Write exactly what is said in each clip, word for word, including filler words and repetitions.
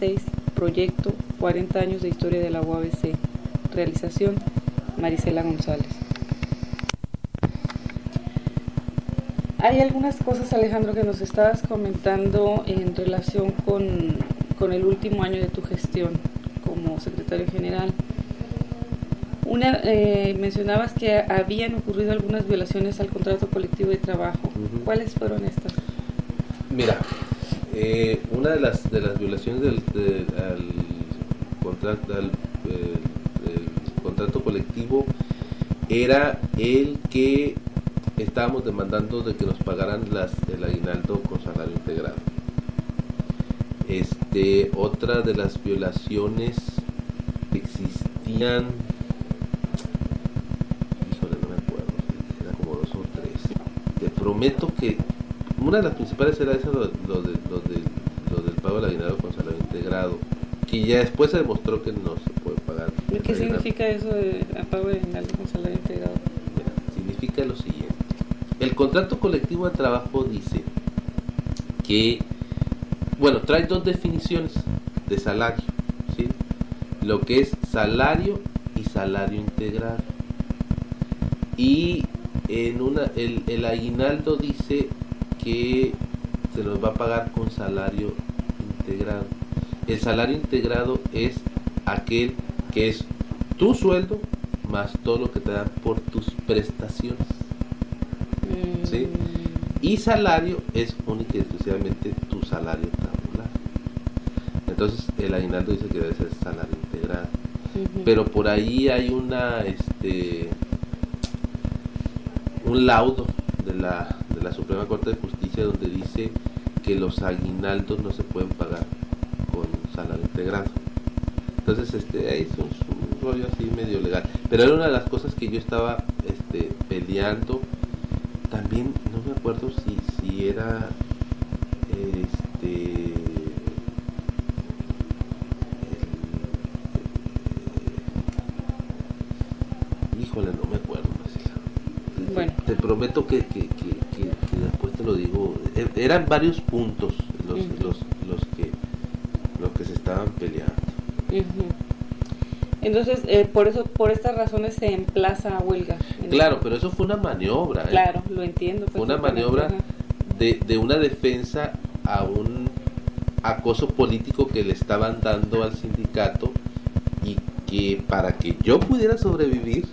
seis, proyecto cuarenta años de historia de la U A B C. Realización, Marisela González. Hay algunas cosas, Alejandro, que nos estabas comentando en relación con, con el último año de tu gestión como secretario general. Una, eh, mencionabas que habían ocurrido algunas violaciones al contrato colectivo de trabajo. Uh-huh. ¿Cuáles fueron estas? Mira, eh, una de las de las violaciones del, del al contrato, al, eh, el contrato colectivo era el que estábamos demandando de que nos pagaran las, el aguinaldo con salario integrado. Este, otra de las violaciones que existían, híjole, no me acuerdo, era como dos o tres. Te prometo que una de las principales era esa, lo, lo, de, lo, de, lo del pago del aguinaldo con salario integrado, que ya después se demostró que no se puede pagar. ¿Qué significa eso de pago de aguinaldo con salario integrado? Mira, significa lo siguiente. El contrato colectivo de trabajo dice que, bueno, trae dos definiciones de salario, ¿sí? Lo que es salario y salario integral. Y en una el, el aguinaldo dice que se nos va a pagar con salario integrado. El salario integrado es aquel que es tu sueldo más todo lo que te dan por tus prestaciones, ¿sí? Y salario es única y exclusivamente tu salario tabular. Entonces el aguinaldo dice que debe ser salario integrado. Uh-huh. Pero por ahí hay una este un laudo de la de la Suprema Corte de Justicia donde dice que los aguinaldos no se pueden pagar con salario integrado. Entonces este ahí es un, un rollo así medio legal, pero era una de las cosas que yo estaba este peleando. También no me acuerdo si si era este el, el, híjole, no me acuerdo. Bueno. Te, te prometo que, que, que, que, que después te lo digo. Eran varios puntos los, uh-huh. los, los que los que se estaban peleando. Uh-huh. Entonces, eh, por eso, por estas razones se emplaza a huelga. Claro, pero eso fue una maniobra. ¿eh? Claro, lo entiendo. Fue una maniobra de, de una defensa a un acoso político que le estaban dando al sindicato y que para que yo pudiera sobrevivir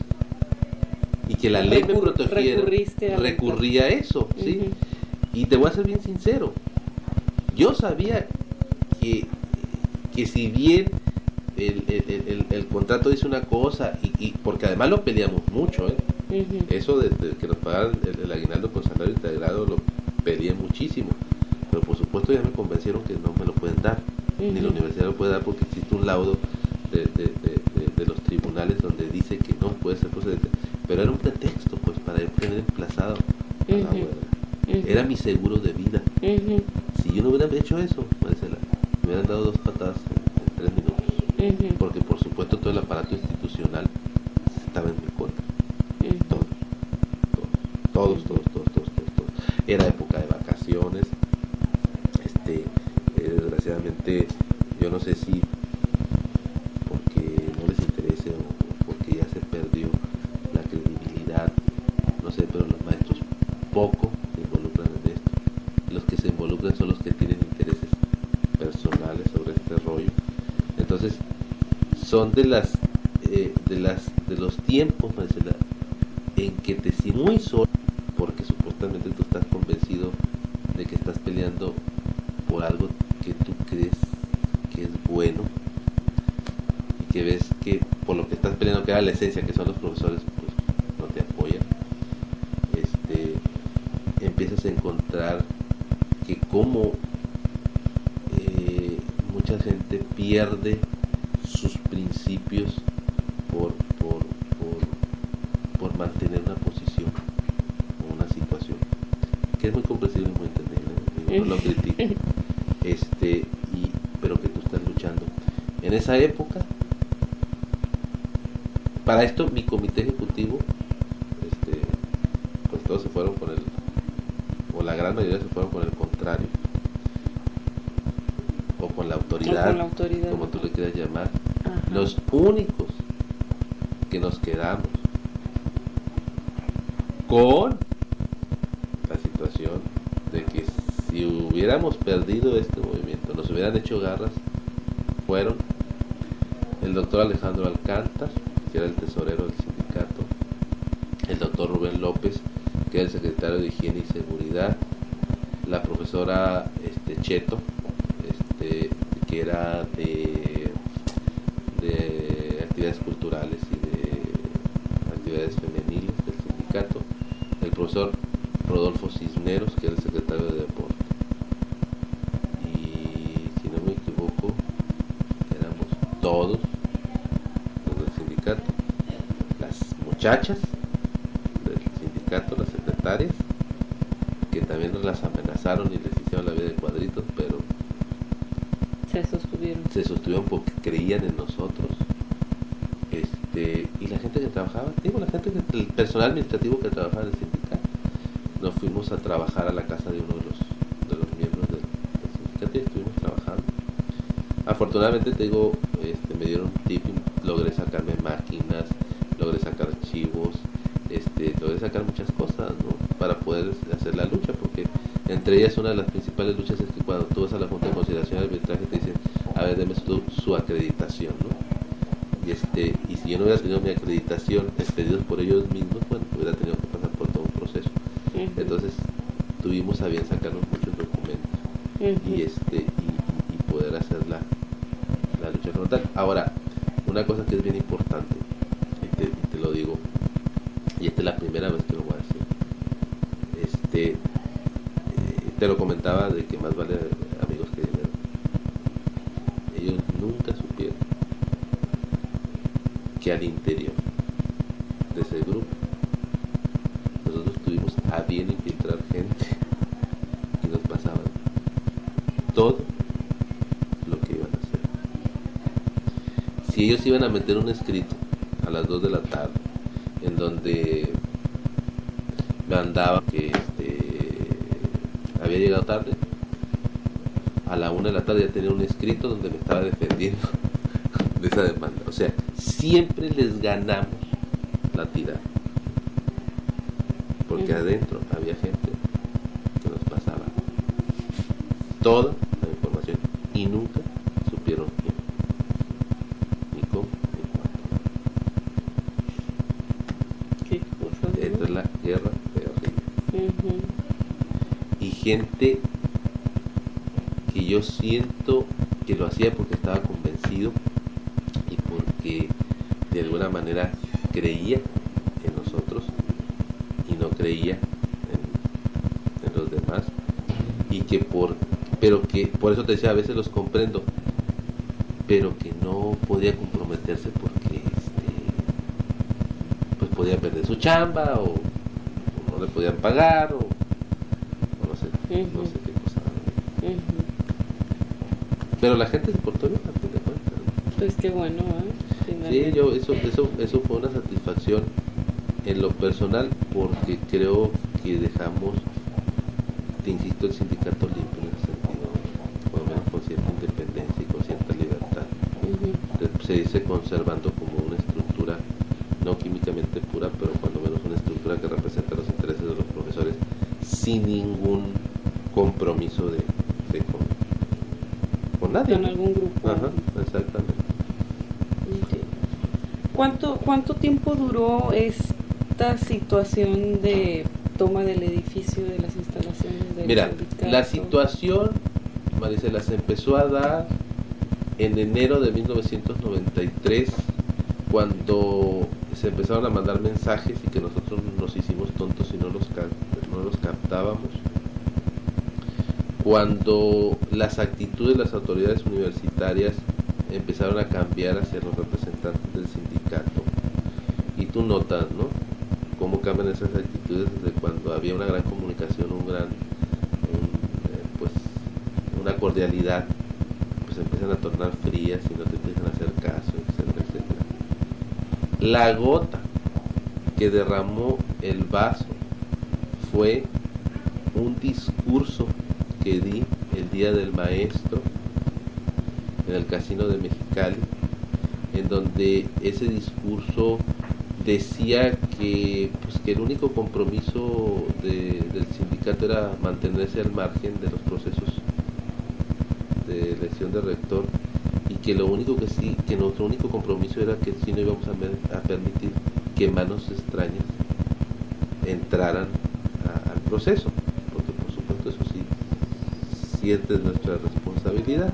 y que la ley Recur- me protegiera, a recurría a eso, ¿sí? Uh-huh. Y te voy a ser bien sincero, yo sabía que, que si bien el, el, el, el contrato dice una cosa, y, y porque además lo peleamos mucho, ¿eh? Uh-huh. Eso de, de que nos pagaran el, el aguinaldo con salario integrado lo peleé muchísimo, pero por supuesto ya me convencieron que no me lo pueden dar, uh-huh. ni la universidad lo puede dar porque existe un laudo de, de, de, de, de los tribunales donde dice que no puede ser procedente. Pero era un pretexto pues para yo tener emplazado a uh-huh. la huelga. Uh-huh. Era mi seguro de vida. Uh-huh. Si yo no hubiera hecho eso, Marcela, me hubieran dado dos patadas en, en tres minutos. Uh-huh. Porque por supuesto todo el aparato institucional estaba en mi contra. Uh-huh. Todo, todo, todos, todos, todos, todos, todos, todos. Era época de vacaciones. Este, eh, desgraciadamente, yo no sé si porque no les interese o porque ya se perdió la credibilidad, no sé, pero los maestros poco se involucran en esto. Los que se involucran son los que tienen intereses personales sobre este rollo. Entonces, son de las eh, de las de los tiempos, Marcela, en que te sientes muy solo, porque supuestamente tú estás convencido de que estás peleando por algo que tú crees que es bueno y que ves que por lo que estás peleando, que era la esencia, que son los profesores, pues no te apoyan. Este, empiezas a encontrar que como eh, mucha gente pierde sus principios por, por, por, por mantener una posición o una situación, que es muy comprensible y muy entendible, no lo critico, este, y, pero que tú estás luchando. En esa época, para esto mi comité ejecutivo, este, pues todos se fueron con el, o la gran mayoría se fueron con el contrario, o con la autoridad, con la autoridad, como tú le quieras llamar. Ajá. Los únicos que nos quedamos con la situación de que si hubiéramos perdido este movimiento, nos hubieran hecho garras, fueron el doctor Alejandro Alcántar, que era el tesorero del sindicato, el doctor Rubén López, que era el secretario de Higiene y Seguridad, la profesora este, Cheto, este, que era de, de actividades culturales y de actividades femeniles del sindicato, el profesor Rodolfo Cisneros, que era el secretario de Deporte, y si no me equivoco éramos todos los del sindicato, las muchachas del sindicato, las secretarias, que también nos las amenazaron y les hicieron la vida de cuadritos, pero se sostuvieron. Se sostuvieron porque creían en nosotros. Este, y la gente que trabajaba, digo, la gente que, el personal administrativo que trabajaba en el sindicato, nos fuimos a trabajar a la casa de uno de los, de los miembros del, del sindicato y estuvimos trabajando. Afortunadamente, te digo, este, me dieron tip, logré sacarme máquinas, logré sacar archivos, este, logré sacar muchas cosas, ¿no? Para poder hacer la lucha, porque entre ellas una de las principales luchas es que cuando tú vas a la Junta de Conciliación y Arbitraje te dicen, a ver, deme su, su acreditación, ¿no? Y este, y si yo no hubiera tenido mi acreditación expedidos por ellos mismos, bueno, hubiera tenido que pasar por todo un proceso. Uh-huh. Entonces tuvimos a bien sacarnos muchos documentos uh-huh. y este y, y, y poder hacer la, la lucha frontal. Ahora, una cosa que es bien importante, y te, y te lo digo, y esta es la primera vez que lo voy a decir, este, eh, te lo comentaba de que más vale amigos que dinero. Ellos nunca supieron que al interior de ese grupo nosotros tuvimos a bien infiltrar gente y nos pasaban todo lo que iban a hacer. Si ellos iban a meter un escrito a las dos de la tarde en donde me andaba que este, había llegado tarde, a la una de la tarde ya tenía un escrito donde me estaba defendiendo de esa demanda. O sea, siempre les ganamos la tirada, porque uh-huh. adentro había gente que nos pasaba toda la información y nunca supieron quién, ni cómo, ni cuándo. Qué cosa, ¿no? Esta es la guerra de horrible. Uh-huh. Y gente que yo siento que lo hacía porque estaba convencido y porque de alguna manera creía en nosotros y no creía en, en los demás, y que por pero que por eso te decía, a veces los comprendo, pero que no podía comprometerse porque este, pues podía perder su chamba o, o no le podían pagar o, o no sé, uh-huh. no sé qué cosa. Uh-huh. Pero la gente se portó bien, a fin de cuentas, ¿no? Pues qué bueno, ¿eh? Sí, yo, eso, eso, eso fue una satisfacción en lo personal, porque creo que dejamos, te insisto, el sindicato limpio en ese sentido, por lo menos con cierta independencia y con cierta libertad. Uh-huh. Se dice conservando como una estructura, no químicamente pura, pero cuando menos una estructura que representa los intereses de los profesores sin ningún compromiso de, de con, con nadie. Con algún grupo. Ajá, exactamente. Okay. ¿Cuánto, ¿Cuánto tiempo duró esta situación de toma del edificio, de las instalaciones del Mira, sindicato? La situación, Marisela, se empezó a dar en enero de mil novecientos noventa y tres, cuando se empezaron a mandar mensajes y que nosotros nos hicimos tontos y no los, no los captábamos. Cuando las actitudes de las autoridades universitarias empezaron a cambiar hacia los representantes del sindicato, y tú notas, ¿no?, cómo cambian esas actitudes desde cuando había una gran comunicación, un gran, un, eh, pues, una cordialidad, pues empiezan a tornar frías y no te empiezan a hacer caso, etcétera, etcétera. La gota que derramó el vaso fue un discurso que di el día del maestro en el Casino de Mexicali, en donde ese discurso decía que, pues, que el único compromiso de, del sindicato era mantenerse al margen de los procesos de elección de rector, y que lo único que sí, que nuestro único compromiso era que sí no íbamos a, mer, a permitir que manos extrañas entraran a, al proceso, porque por supuesto eso sí, siente nuestra responsabilidad,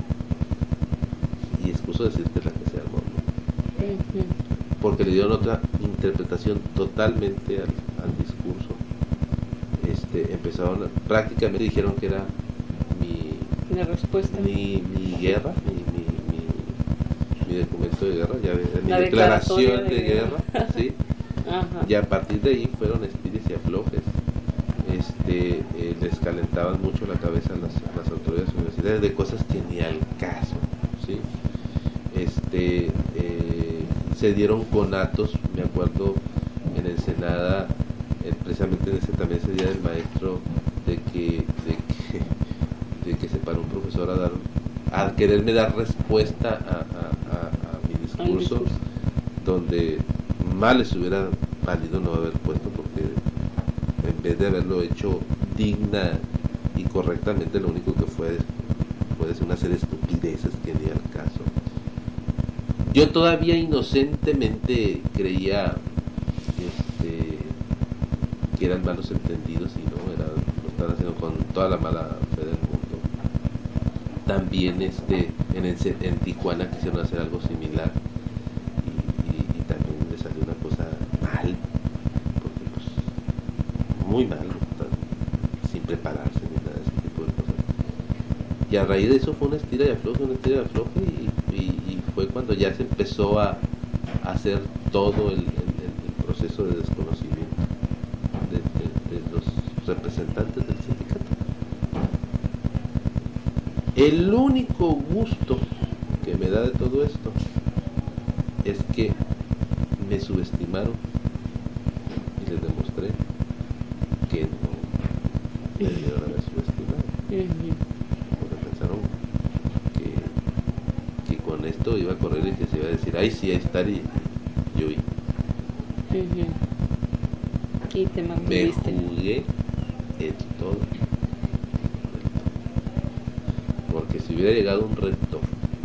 y excuso decir que es la que se armó, ¿no? Uh-huh. Porque le dieron otra interpretación totalmente al, al discurso. Este, empezaron, prácticamente dijeron que era mi, la respuesta, mi, mi guerra, mi, mi, mi, mi documento de guerra, ya, mi la declaración de, de guerra, guerra ¿sí? Ajá. Y a partir de ahí fueron estires y aflojes. Este, eh, les calentaban mucho la cabeza a las, a las autoridades universitarias de cosas que ni al caso, ¿sí? Este, eh, se dieron conatos, me acuerdo, en Ensenada, eh, precisamente en ese también ese día del maestro, de que, de que, de que se paró un profesor a dar, a quererme dar respuesta a, a, a, a mi discurso, discurso, donde mal les hubiera valido no haber puesto, porque en vez de haberlo hecho digna y correctamente, lo único que fue fue decir una serie de estupideces que ni al caso. Yo todavía inocentemente creía este, que eran malos entendidos, y no, era, lo estaban haciendo con toda la mala fe del mundo. También este, en, en Tijuana quisieron hacer algo similar, y, y, y también le salió una cosa mal, porque pues muy mal, sin prepararse ni nada de ese tipo de cosas. Y a raíz de eso fue una estira y afloje, una estira y afloje, y, y, y fue cuando ya se empezó a, a hacer todo el, el, el proceso de desconocimiento de, de, de los representantes del sindicato. El único gusto que me da de todo esto es que me subestimaron y les demostré que no debieron haber subestimado. Uh-huh. Porque pensaron que, que con esto iba a correr y que se iba a decir, ay sí, ahí está, y yo vi. Uh-huh. Y te mantuviste. Me jugué en todo. Porque si hubiera llegado un rector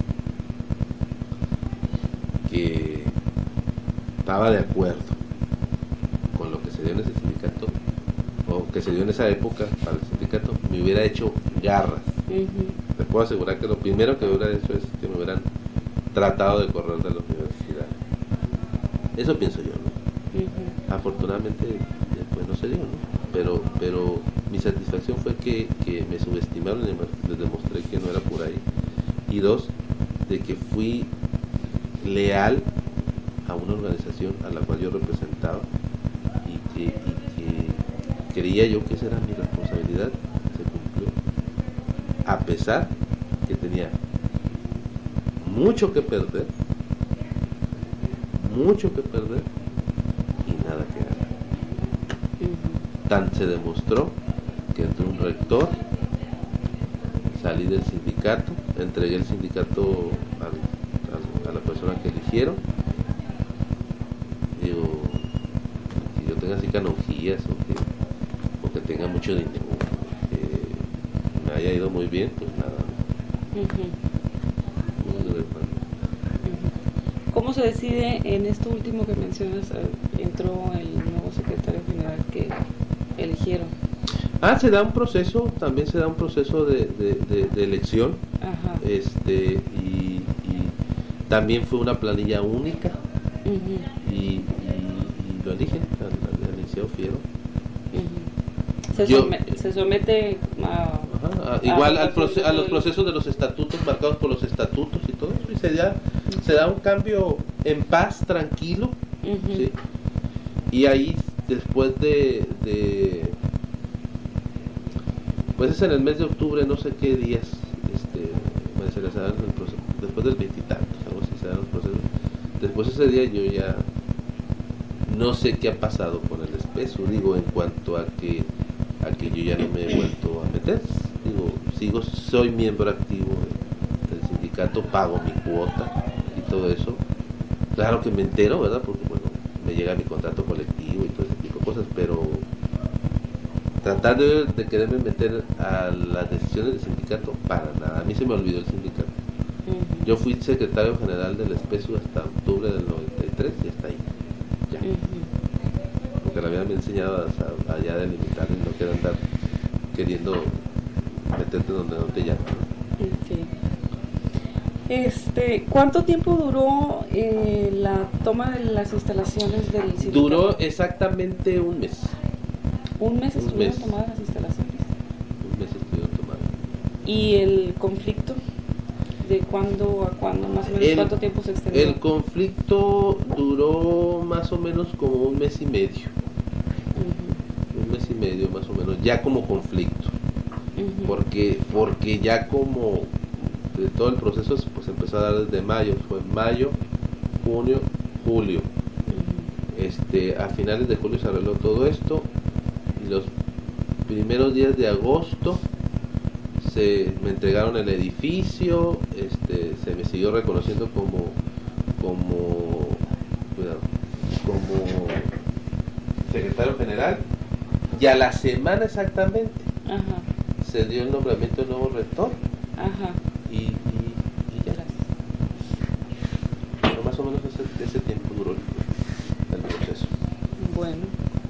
que estaba de acuerdo con lo que se dio en ese sindicato, o que se dio en esa época para el sindicato, me hubiera hecho garras. Uh-huh. Les puedo asegurar que lo primero que hubiera hecho es que me hubieran tratado de correr de la universidad. Eso pienso yo, ¿no? Uh-huh. Afortunadamente después no se dio, ¿no? Pero, pero mi satisfacción fue que, que me subestimaron y les demostré que no era por ahí. Y dos, de que fui leal a una organización a la cual yo representaba, y que, y que creía yo que esa era mi responsabilidad. Se cumplió, a pesar que tenía mucho que perder, mucho que perder y nada que ganar. Uh-huh. Tan se demostró que entre un rector, salí del sindicato, entregué el sindicato al, al, a la persona que eligieron. Digo, que yo tenga así canonjías, o que, o que tenga mucho dinero, que me haya ido muy bien, pues nada. Uh-huh. Muy uh-huh. ¿Cómo se decide en esto último que mencionas? Entró el nuevo secretario general que eligieron. Ah, se da un proceso, también se da un proceso de, de, de, de elección. Ajá. Este, y, y también fue una planilla única. Uh-huh. y, y, y lo eligen al, al licenciado Fiero. Uh-huh. Se, Yo, somete, se somete a, ajá, a igual a, al proce- a los procesos de los estatutos, marcados por los estatutos y todo eso, y se da, uh-huh. se da un cambio en paz, tranquilo. Uh-huh. ¿Sí? Y ahí después de, de pues es en el mes de octubre, no sé qué días, este, bueno, se les dan el proceso, después del veintitantos, algo así se dan los procesos. Después ese día yo ya no sé qué ha pasado con el espeso, digo, en cuanto a que a que yo ya no me he vuelto a meter. Digo, sigo, soy miembro activo del sindicato. sindicato, pago mi cuota y todo eso. Claro que me entero, ¿verdad? Porque bueno, me llega mi contrato colectivo y todo ese tipo de cosas, pero tratar de, de quererme meter a las decisiones del sindicato, para nada. A mí se me olvidó el sindicato. Uh-huh. Yo fui secretario general del Espesu hasta octubre del noventa y tres y hasta ahí. Ya. Uh-huh. Porque la vida me ha enseñado a, a, a ya delimitar y no quiero andar queriendo meterte donde no te llaman, ¿no? Okay. Este, ¿cuánto tiempo duró eh, la toma de las instalaciones del sindicato? Duró exactamente un mes. ¿Un mes estuvieron tomadas las instalaciones? Un mes estuvieron tomadas. ¿Y el conflicto? ¿De cuándo a cuándo? Más o menos, el, ¿cuánto tiempo se extendió? El conflicto duró más o menos como un mes y medio. Uh-huh. Un mes y medio más o menos, ya como conflicto. Uh-huh. Porque, porque ya como de todo el proceso pues empezó a dar desde mayo, fue mayo, junio, julio. Uh-huh. Este, a finales de julio se arregló todo esto y los primeros días de agosto se me entregaron el edificio, este, se me siguió reconociendo como como cuidado, como secretario general y a la semana exactamente. Ajá. Se dio el nombramiento del nuevo rector. Ajá. Y, y, y ya. Pero más o menos ese, ese tiempo duró el, el proceso. Bueno.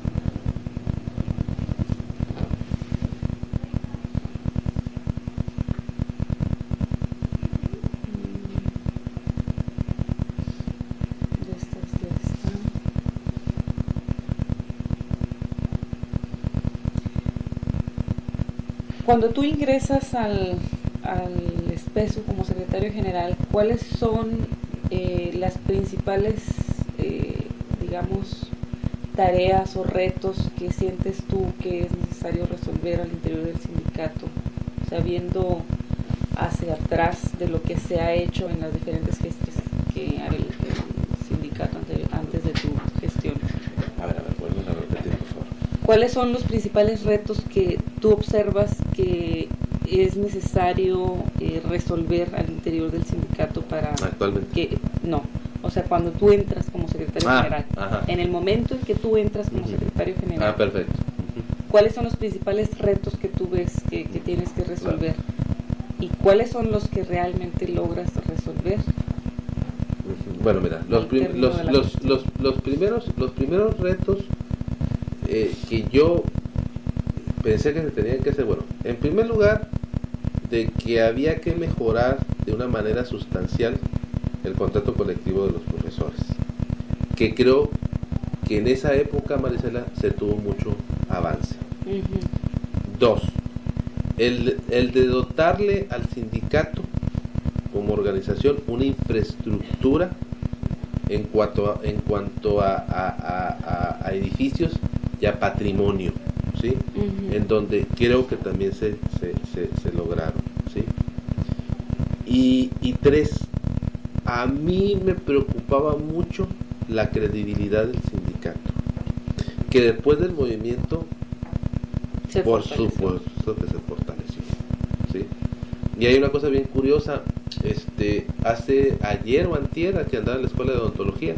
Cuando tú ingresas al, al Espesu como secretario general, ¿cuáles son eh, las principales, eh, digamos, tareas o retos que sientes tú que es necesario resolver al interior del sindicato, sabiendo hacia atrás de lo que se ha hecho en las diferentes gestiones que hará el, el sindicato antes, antes de tu gestión? A ver, a ver, vuelven a repetir, por favor. ¿Cuáles son los principales retos que tú observas que es necesario eh, resolver al interior del sindicato para actualmente que no, o sea, cuando tú entras como secretario ah, general, ajá. En el momento en que tú entras como uh-huh. secretario general, ah, perfecto. Uh-huh. ¿Cuáles son los principales retos que tú ves que, que tienes que resolver? Claro. ¿Y cuáles son los que realmente logras resolver? Uh-huh. Bueno, mira, los, prim- los, los, los, los primeros los primeros retos eh, que yo pensé que se tenían que hacer, bueno, en primer lugar, de que había que mejorar de una manera sustancial el contrato colectivo de los profesores, que creo que en esa época, Marisela, se tuvo mucho avance. Uh-huh. Dos, el, el de dotarle al sindicato como organización una infraestructura en cuanto a, en cuanto a, a, a, a edificios y a patrimonio, ¿sí? Uh-huh. En donde creo que también se, se, se, se lograron, ¿sí? Y, y tres, a mí me preocupaba mucho la credibilidad del sindicato, que después del movimiento, se por supuesto que se fortaleció, ¿sí? Y hay una cosa bien curiosa, este, hace ayer o antier, que andaba en la escuela de odontología,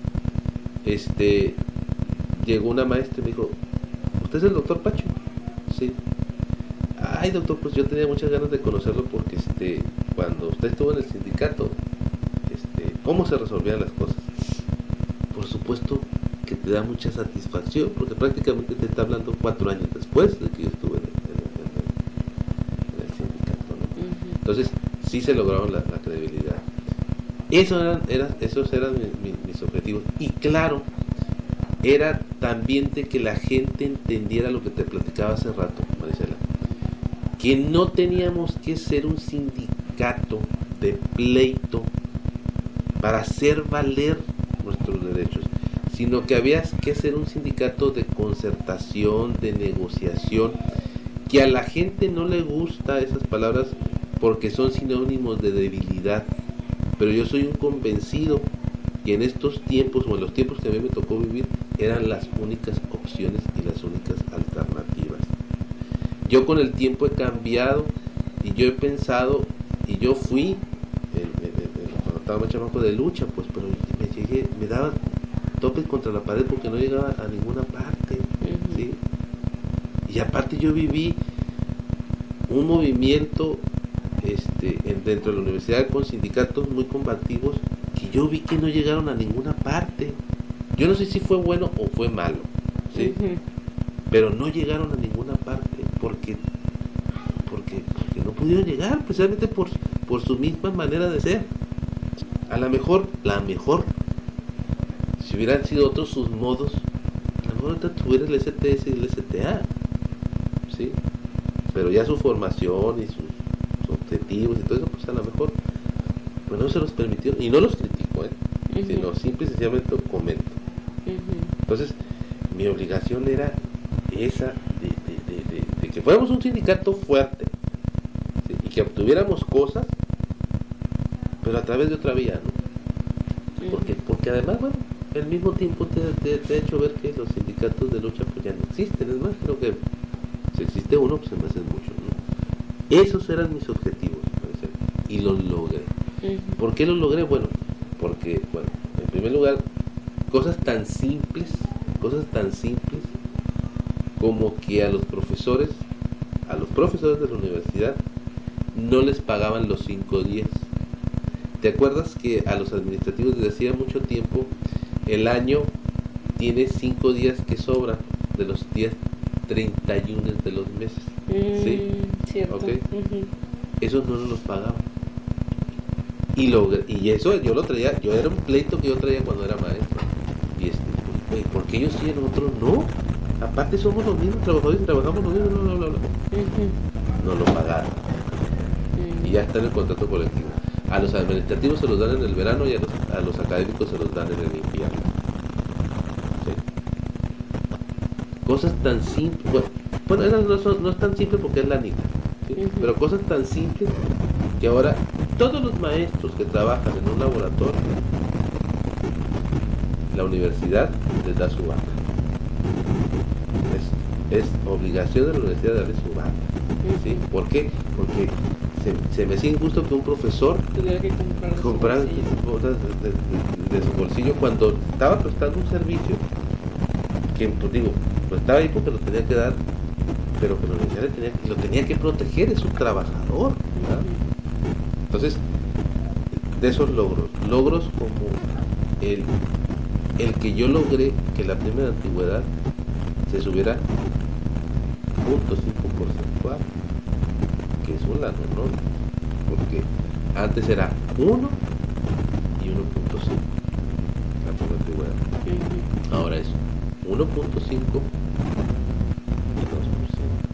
este, llegó una maestra y me dijo: ¿usted es el doctor Pacho? Sí. Ay, doctor, pues yo tenía muchas ganas de conocerlo porque este, cuando usted estuvo en el sindicato, este, ¿cómo se resolvían las cosas? Por supuesto que te da mucha satisfacción, porque prácticamente te está hablando cuatro años después de que yo estuve en el, en el, en el, en el sindicato, ¿no? Uh-huh. Entonces, sí se lograron la, la credibilidad. Eso eran, eran, esos eran mi, mi, mis objetivos. Y claro, era también de que la gente entendiera lo que te platicaba hace rato, Marisela, que no teníamos que ser un sindicato de pleito para hacer valer nuestros derechos, sino que había que ser un sindicato de concertación, de negociación, que a la gente no le gusta esas palabras porque son sinónimos de debilidad, pero yo soy un convencido que en estos tiempos, o en los tiempos que a mí me tocó vivir, eran las únicas opciones y las únicas alternativas. Yo con el tiempo he cambiado y yo he pensado, y yo fui estaba más chamaco de lucha, pues, pero me llegué, me daba topes contra la pared porque no llegaba a ninguna parte, uh-huh. ¿sí? Y aparte yo viví un movimiento este, en, dentro de la universidad con sindicatos muy combativos que yo vi que no llegaron a ninguna parte. Yo no sé si fue bueno o fue malo, ¿sí? Uh-huh. Pero no llegaron a ninguna parte porque porque, porque no pudieron llegar, precisamente por, por su misma manera de ser. A lo mejor, la mejor, si hubieran sido otros sus modos, a lo mejor ahorita tuviera el S T S y el S T A, ¿sí? Pero ya su formación y sus, sus objetivos y todo eso, pues a lo mejor pues no se los permitió, y no los critico, ¿eh? Uh-huh. Sino simple y sencillamente comento. Uh-huh. Entonces, mi obligación era esa de, de, de, de, de que fuéramos un sindicato fuerte, ¿sí? Y que obtuviéramos cosas, pero a través de otra vía, ¿no? Uh-huh. Porque, porque además, bueno, al mismo tiempo te, te, te ha hecho ver que los sindicatos de lucha pues ya no existen. Es más, creo que si existe uno, pues se me hacen muchos, ¿no? Esos eran mis objetivos, y los logré. Uh-huh. ¿Por qué los logré? Bueno, porque, bueno, en primer lugar, cosas tan simples, cosas tan simples como que a los profesores, a los profesores de la universidad, no les pagaban los cinco días. ¿Te acuerdas que a los administrativos desde hacía mucho tiempo el año tiene cinco días que sobran de los días treinta y uno de los meses? Mm, ¿sí? Cierto. ¿Okay? Uh-huh. Esos no nos los pagaban. Y, lo, y eso yo lo traía, yo era un pleito que yo traía cuando era maestro. Y este, pues, ¿por qué ellos sí y nosotros no? Aparte somos los mismos trabajadores, trabajamos los mismos, bla, bla, bla, bla. Uh-huh. No lo pagaron. Uh-huh. Y ya está en el contrato colectivo. A los administrativos se los dan en el verano y a los, a los académicos se los dan en el invierno. ¿Sí? Cosas tan simples, bueno, bueno no, no, no es tan simple porque es la nita, ¿sí? Uh-huh. Pero cosas tan simples que ahora todos los maestros que trabajan en un laboratorio, la universidad les da su baja. Es, es obligación de la universidad darle su baja. ¿Sí? ¿Por qué? Porque se, se me hacía injusto que un profesor tuviera que comprar comprar cosas de, de, de, de su bolsillo cuando estaba prestando un servicio que, pues digo, lo estaba ahí porque lo tenía que dar, pero que la universidad tenía, lo tenía que proteger, es un trabajador, ¿verdad? Entonces, de esos logros, logros como el, el que yo logré que la primera antigüedad se subiera cero punto cinco porcentual, que es un lado, ¿no? Porque antes era uno y uno punto cinco la primera antigüedad. Uh-huh. Ahora es uno punto cinco y dos por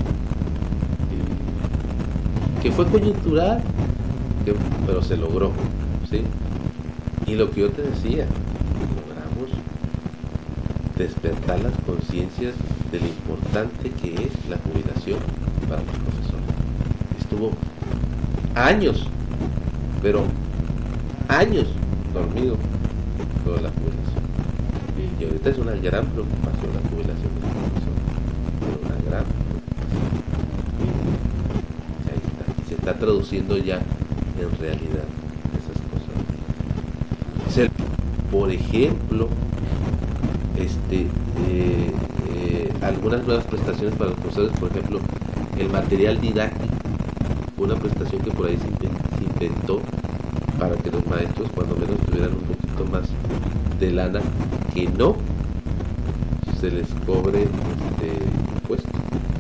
ciento. Que fue coyuntural, que, pero se logró, ¿sí? Y lo que yo te decía, logramos despertar las conciencias de lo importante que es la jubilación para los profesores. Estuvo años, pero años dormido toda la jubilación. Y ahorita es una gran preocupación la jubilación de los profesores. Pero una gran preocupación. Y ahí está. Y se está traduciendo ya en realidad esas cosas. Es el, por ejemplo, este eh, eh, algunas nuevas prestaciones para los profesores, por ejemplo, el material didáctico, una prestación que por ahí se inventó para que los maestros cuando menos tuvieran un poquito más de lana, que no se les cobre este impuesto.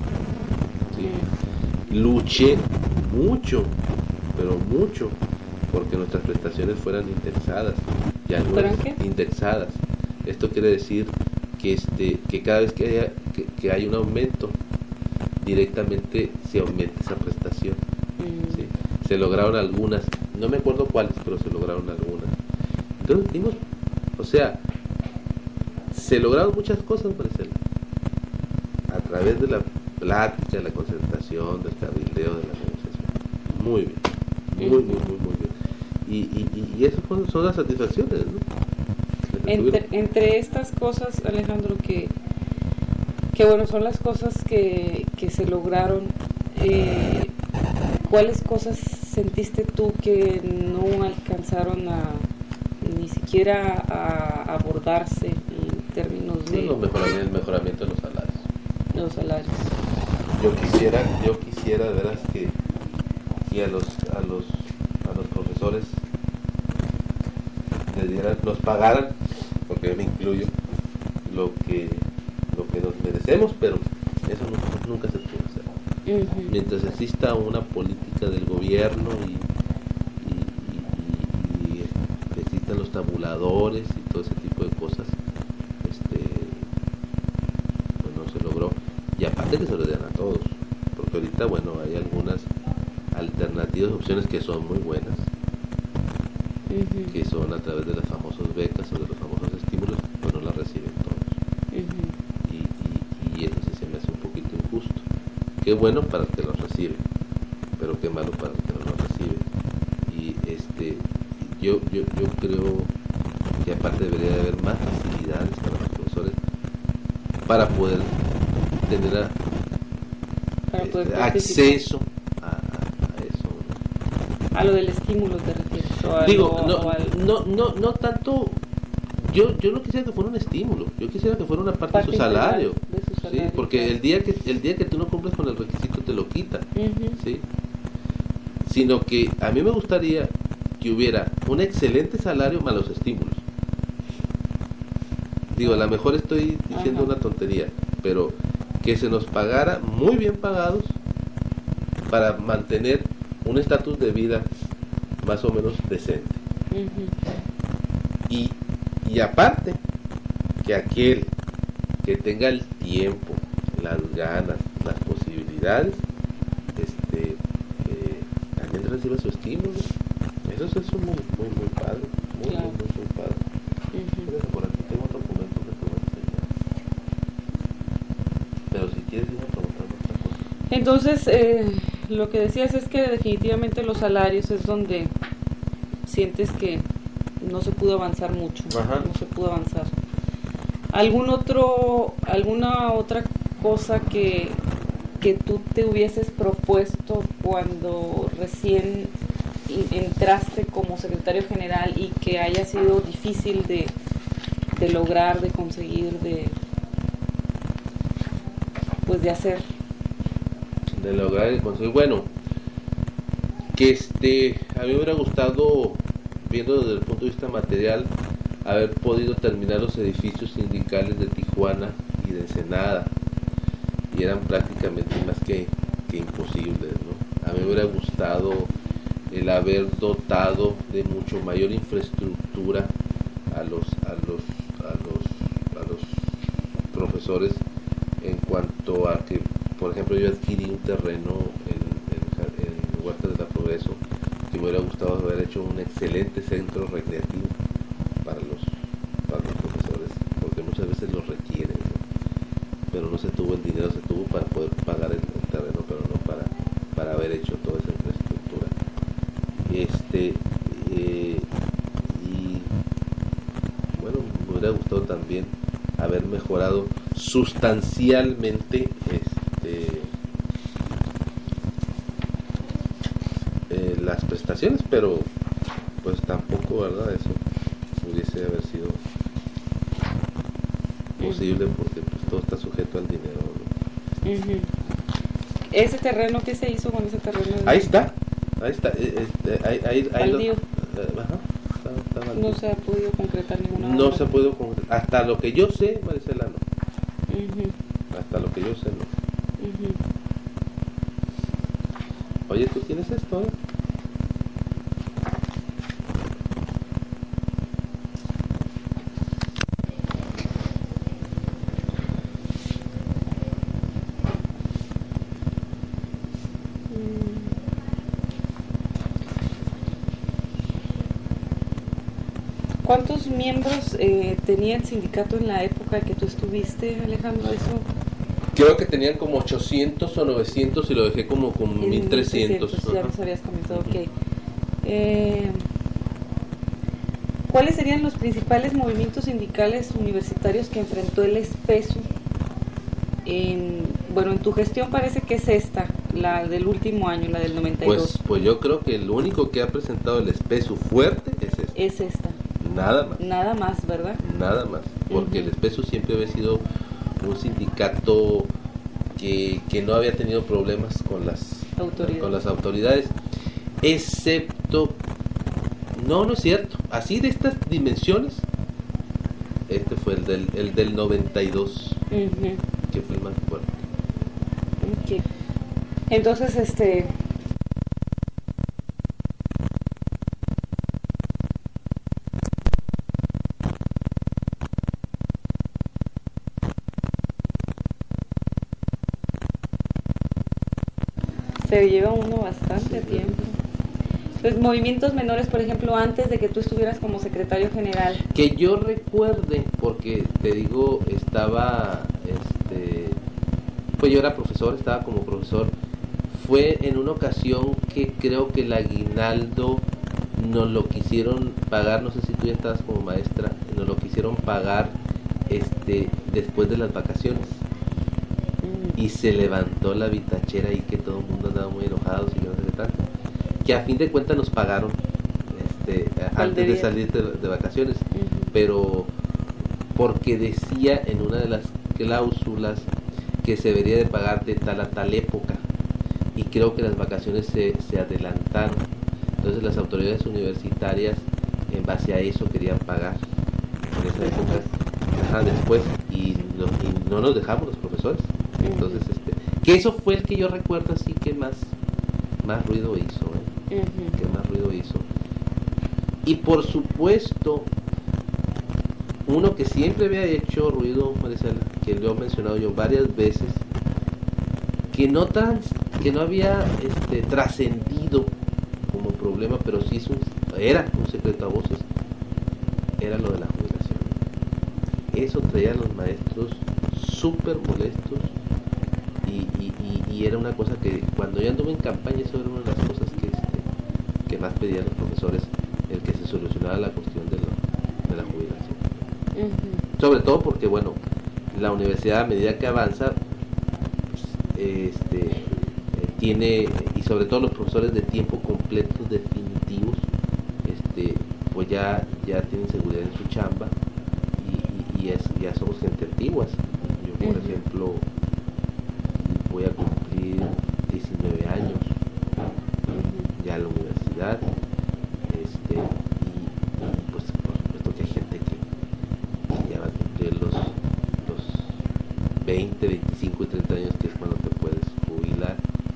¿Sí? Luché mucho, pero mucho, porque nuestras prestaciones fueran indexadas, ya no indexadas. Esto quiere decir que este que cada vez que haya que, que hay un aumento, directamente se aumenta esa prestación. Mm. ¿Sí? Se lograron algunas, no me acuerdo cuáles, pero se lograron algunas. Entonces dimos, o sea, se lograron muchas cosas, Maricela, a través de la plática, la concertación, del cabildeo, de la negociación. Muy bien, muy, muy, muy, muy bien. Y, y, y eso son las satisfacciones, ¿no? Entre, entre estas cosas, Alejandro, que, que bueno, son las cosas que, que se lograron, eh, ¿cuáles cosas sentiste tú que no alcanzaste alcanzaron a ni siquiera a abordarse en términos de no, mejoramiento, el mejoramiento de los salarios. Los salarios. Yo quisiera, yo quisiera de veras que, que a los a los a los profesores les dieran, nos pagaran, porque yo me incluyo, lo que lo que nos merecemos, pero eso no, nunca se puede hacer. Uh-huh. Mientras exista una política del gobierno y, y, y, y existan los tabuladores y todo ese tipo de cosas, este pues no se logró. Y aparte que se lo den a todos, porque ahorita, bueno, hay algunas alternativas, opciones que son muy buenas, uh-huh. que son a través de las famosas becas o de los famosos estímulos, pues no las reciben todos. Uh-huh. y, y, y eso sí se me hace un poquito injusto. Qué bueno para el que los recibe, pero qué malo para el que no los recibe. Y este, yo, yo, yo creo que aparte debería de haber más facilidades para los profesores para poder tener a, para poder eh, acceso a, a eso, ¿no? A lo del estímulo te refieres. O Digo, algo, no, o al... no, no, no tanto. Yo, yo no quisiera que fuera un estímulo. Yo quisiera que fuera una parte, parte de, su salario, de su salario. ¿Sí? Porque claro. el día que el día que tú no cumples con el requisito te lo quitan, uh-huh. ¿sí? Sino que a mí me gustaría que hubiera un excelente salario más los estímulos. Digo, a lo mejor estoy diciendo uh-huh. una tontería, pero que se nos pagara muy bien pagados para mantener un estatus de vida más o menos decente. Uh-huh. Y, y aparte, que aquel que tenga el tiempo, las ganas, las posibilidades, este, eh, también reciba su estímulo. Eso es eso muy, muy, muy padre, muy, claro. muy, muy, muy padre. Uh-huh. Por aquí tengo otro documento que te voy a enseñar. Pero si quieres, ir a preguntar otra cosa. Entonces, eh, lo que decías es que definitivamente los salarios es donde sientes que no se pudo avanzar mucho. Ajá. No se pudo avanzar. ¿Algún otro, alguna otra cosa que, que tú te hubieses propuesto cuando recién entraste como secretario general y que haya sido difícil de, de lograr, de conseguir, de pues de hacer? De lograr y conseguir, bueno, que este, a mí me hubiera gustado, viendo desde el punto de vista material, haber podido terminar los edificios sindicales de Tijuana y de Ensenada, y eran prácticamente más que, que imposibles, ¿no? A mí me hubiera gustado el haber dotado de mucho mayor infraestructura a los a los a los a los profesores, en cuanto a que, por ejemplo, yo adquirí un terreno en, en, en Huerta de la Progreso, que me hubiera gustado haber hecho un excelente centro recreativo para los para los profesores, porque muchas veces lo requieren, ¿no? Pero no se tuvo el dinero, se tuvo para poder pagar el, el terreno, pero no para para haber hecho toda esa infraestructura. Este eh, y bueno, me hubiera gustado también haber mejorado sustancialmente este eh, las prestaciones, pero pues tampoco, ¿verdad? Eso pudiese haber sido posible, porque pues todo está sujeto al dinero, ¿no? Uh-huh. ¿Ese terreno qué se hizo con ese terreno? Ahí está, ahí está, este, ahí, ahí, ahí lo, uh, ajá, está, está no se ha podido concretar ninguna no obra. se ha podido concretar, hasta lo que yo sé, Maricela, no. Uh-huh. Hasta lo que yo sé, no. Uh-huh. Oye, ¿tú tienes esto, eh? ¿Cuántos miembros eh, tenía el sindicato en la época que tú estuviste, Alejandro? Eso creo que tenían como ochocientos o novecientos y lo dejé como con mil trescientos. Ya nos habías comentado, uh-huh. Ok. Eh, ¿Cuáles serían los principales movimientos sindicales universitarios que enfrentó el ESPESU? En, bueno, en tu gestión parece que es esta, la del último año, la del noventa y dos. Pues, pues yo creo que el único que ha presentado el ESPESU fuerte es esta. Es esta. Nada más. Nada más, ¿verdad? Nada más. Porque uh-huh. el Espeso siempre había sido un sindicato que, que no había tenido problemas con las autoridades. con las autoridades, excepto, no, no es cierto, así de estas dimensiones, este fue el del, el del noventa y dos, uh-huh. que fue el más fuerte. Okay. Entonces, este... se lleva uno bastante tiempo. Entonces, movimientos menores, por ejemplo, antes de que tú estuvieras como secretario general. Que yo recuerde, porque te digo, estaba, este, pues yo era profesor, estaba como profesor. Fue en una ocasión que creo que el aguinaldo nos lo quisieron pagar, no sé si tú ya estabas como maestra, nos lo quisieron pagar, este, después de las vacaciones. Y se levantó la vitachera y que todo el mundo andaba muy enojado y no sé qué tanto, que a fin de cuentas nos pagaron este, antes de salir de, de vacaciones, uh-huh. pero porque decía en una de las cláusulas que se debería de pagar de tal a tal época, y creo que las vacaciones se, se adelantaron, entonces las autoridades universitarias en base a eso querían pagar en esa época, ajá, después, y, lo, y no nos dejamos los profesores. Entonces, este, que eso fue el que yo recuerdo así que más, más ruido hizo, ¿eh? Uh-huh. Que más ruido hizo. Y por supuesto, uno que siempre había hecho ruido, Marisela, que lo he mencionado yo varias veces, que no tan, que no había este, trascendido como problema, pero sí es un, era un secreto a voces, era lo de la jubilación. Eso traía a los maestros súper molestos. Y, y, y, y era una cosa que cuando yo anduve en campaña, eso era una de las cosas que, este, que más pedían los profesores, el que se solucionara la cuestión de, lo, de la jubilación. Uh-huh. Sobre todo porque, bueno, la universidad a medida que avanza, pues, este, eh, tiene, y sobre todo los profesores de tiempo completo definitivos, este, pues ya, ya tienen seguridad en su chamba y, y, y es, ya somos gente antiguas. Yo, por uh-huh. ejemplo, voy a cumplir diecinueve años ya en la universidad, este, y, y pues por supuesto que hay gente que, que ya va a cumplir los, los veinte, veinticinco y treinta años, que es cuando te puedes jubilar.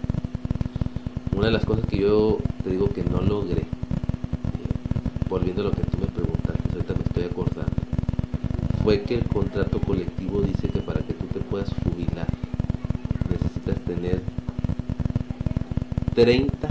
Una de las cosas que yo te digo que no logré, eh, volviendo a lo que tú me preguntaste, ahorita me estoy acordando, fue que el contrato colectivo dice que para que tú te puedas jubilar necesitas tener treinta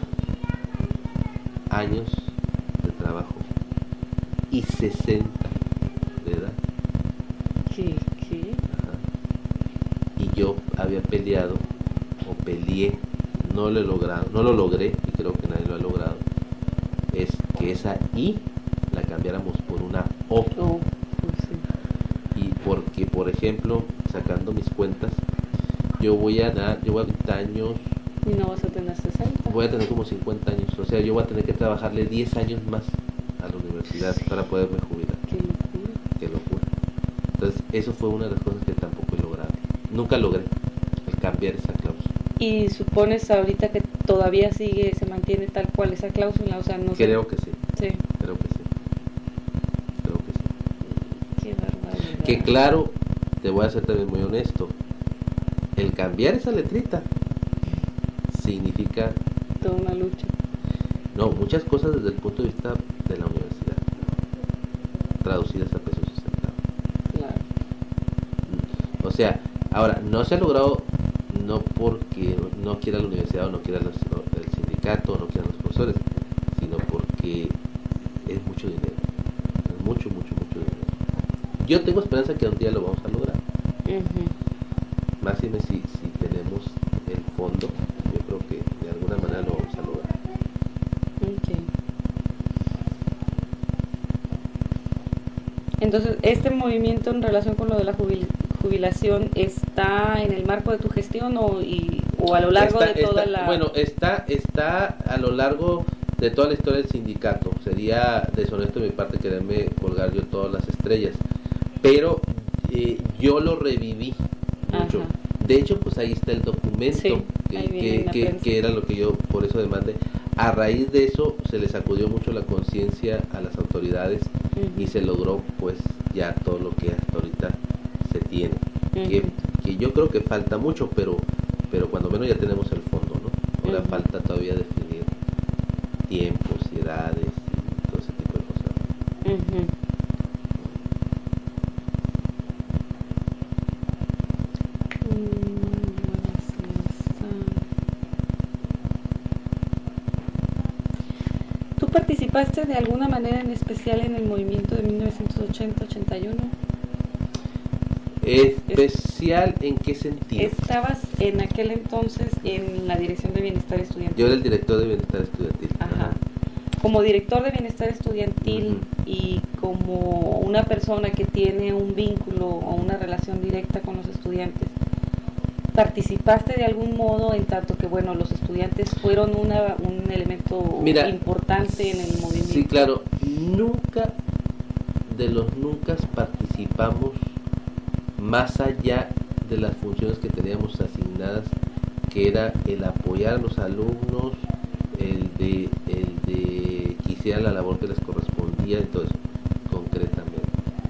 años de trabajo y sesenta de edad. ¿Qué? ¿Qué? Ajá. Y yo había peleado o peleé, no lo he logrado, no lo logré y creo que nadie lo ha logrado, es que esa I la cambiáramos por una O. Oh, pues sí. Y porque, por ejemplo, sacando mis cuentas, yo voy a dar, yo voy a veinte años. ¿Y no vas a tener sesenta? Voy a tener como cincuenta años, o sea, yo voy a tener que trabajarle diez años más a la universidad para poderme jubilar. ¡Qué locura! ¡Qué locura! Entonces, eso fue una de las cosas que tampoco he logrado. Nunca logré el cambiar esa cláusula. ¿Y supones ahorita que todavía sigue, se mantiene tal cual esa cláusula? O sea, no Creo sé. que sí. Sí. Creo que sí. Creo que sí. ¡Qué barbaridad! Que claro, te voy a ser también muy honesto, el cambiar esa letrita significa toda una lucha. No, muchas cosas desde el punto de vista de la universidad, traducidas a pesos y centavos. Claro. O sea, ahora, no se ha logrado no porque no quiera la universidad o no quiera los, el sindicato o no quieran los profesores, sino porque es mucho dinero. Es mucho, mucho, mucho dinero. Yo tengo esperanza que un día lo vamos a lograr. Uh-huh. Máxime si, si tenemos el fondo, yo creo que de alguna manera lo vamos a lograr. Okay. Entonces, este movimiento en relación con lo de la jubil- jubilación está en el marco de tu gestión o, y, o a lo largo está, de toda está, la... Bueno, está, está a lo largo de toda la historia del sindicato. Sería deshonesto de mi parte quererme colgar yo todas las estrellas, pero eh, yo lo reviví mucho. Ajá. De hecho, pues ahí está el documento, Sí, que, ahí viene en que, la que, prensa. que era lo que yo por eso demandé. A raíz de eso se le sacudió mucho la conciencia a las autoridades Ujú. y se logró pues ya todo lo que hasta ahorita se tiene. Ujú. que, que yo creo que falta mucho, pero pero cuando menos ya tenemos el fondo, ¿no? Ahora Ujú. falta todavía definir tiempos y edades y todo ese tipo de cosas. Ujú. ¿Tú participaste de alguna manera en especial en el movimiento de mil novecientos ochenta ochenta y uno? ¿Especial en qué sentido? Estabas en aquel entonces en la Dirección de Bienestar Estudiantil. Yo era el director de Bienestar Estudiantil. Ajá. Ajá. Como director de Bienestar Estudiantil, Ujú. y como una persona que tiene un vínculo o una relación directa con los estudiantes, ¿participaste de algún modo en tanto que, bueno, los estudiantes fueron una, un elemento Mira, importante en el movimiento? Sí, claro. Nunca, de los nunca participamos más allá de las funciones que teníamos asignadas, que era el apoyar a los alumnos, el de, el de que hicieran la labor que les correspondía, entonces, concretamente.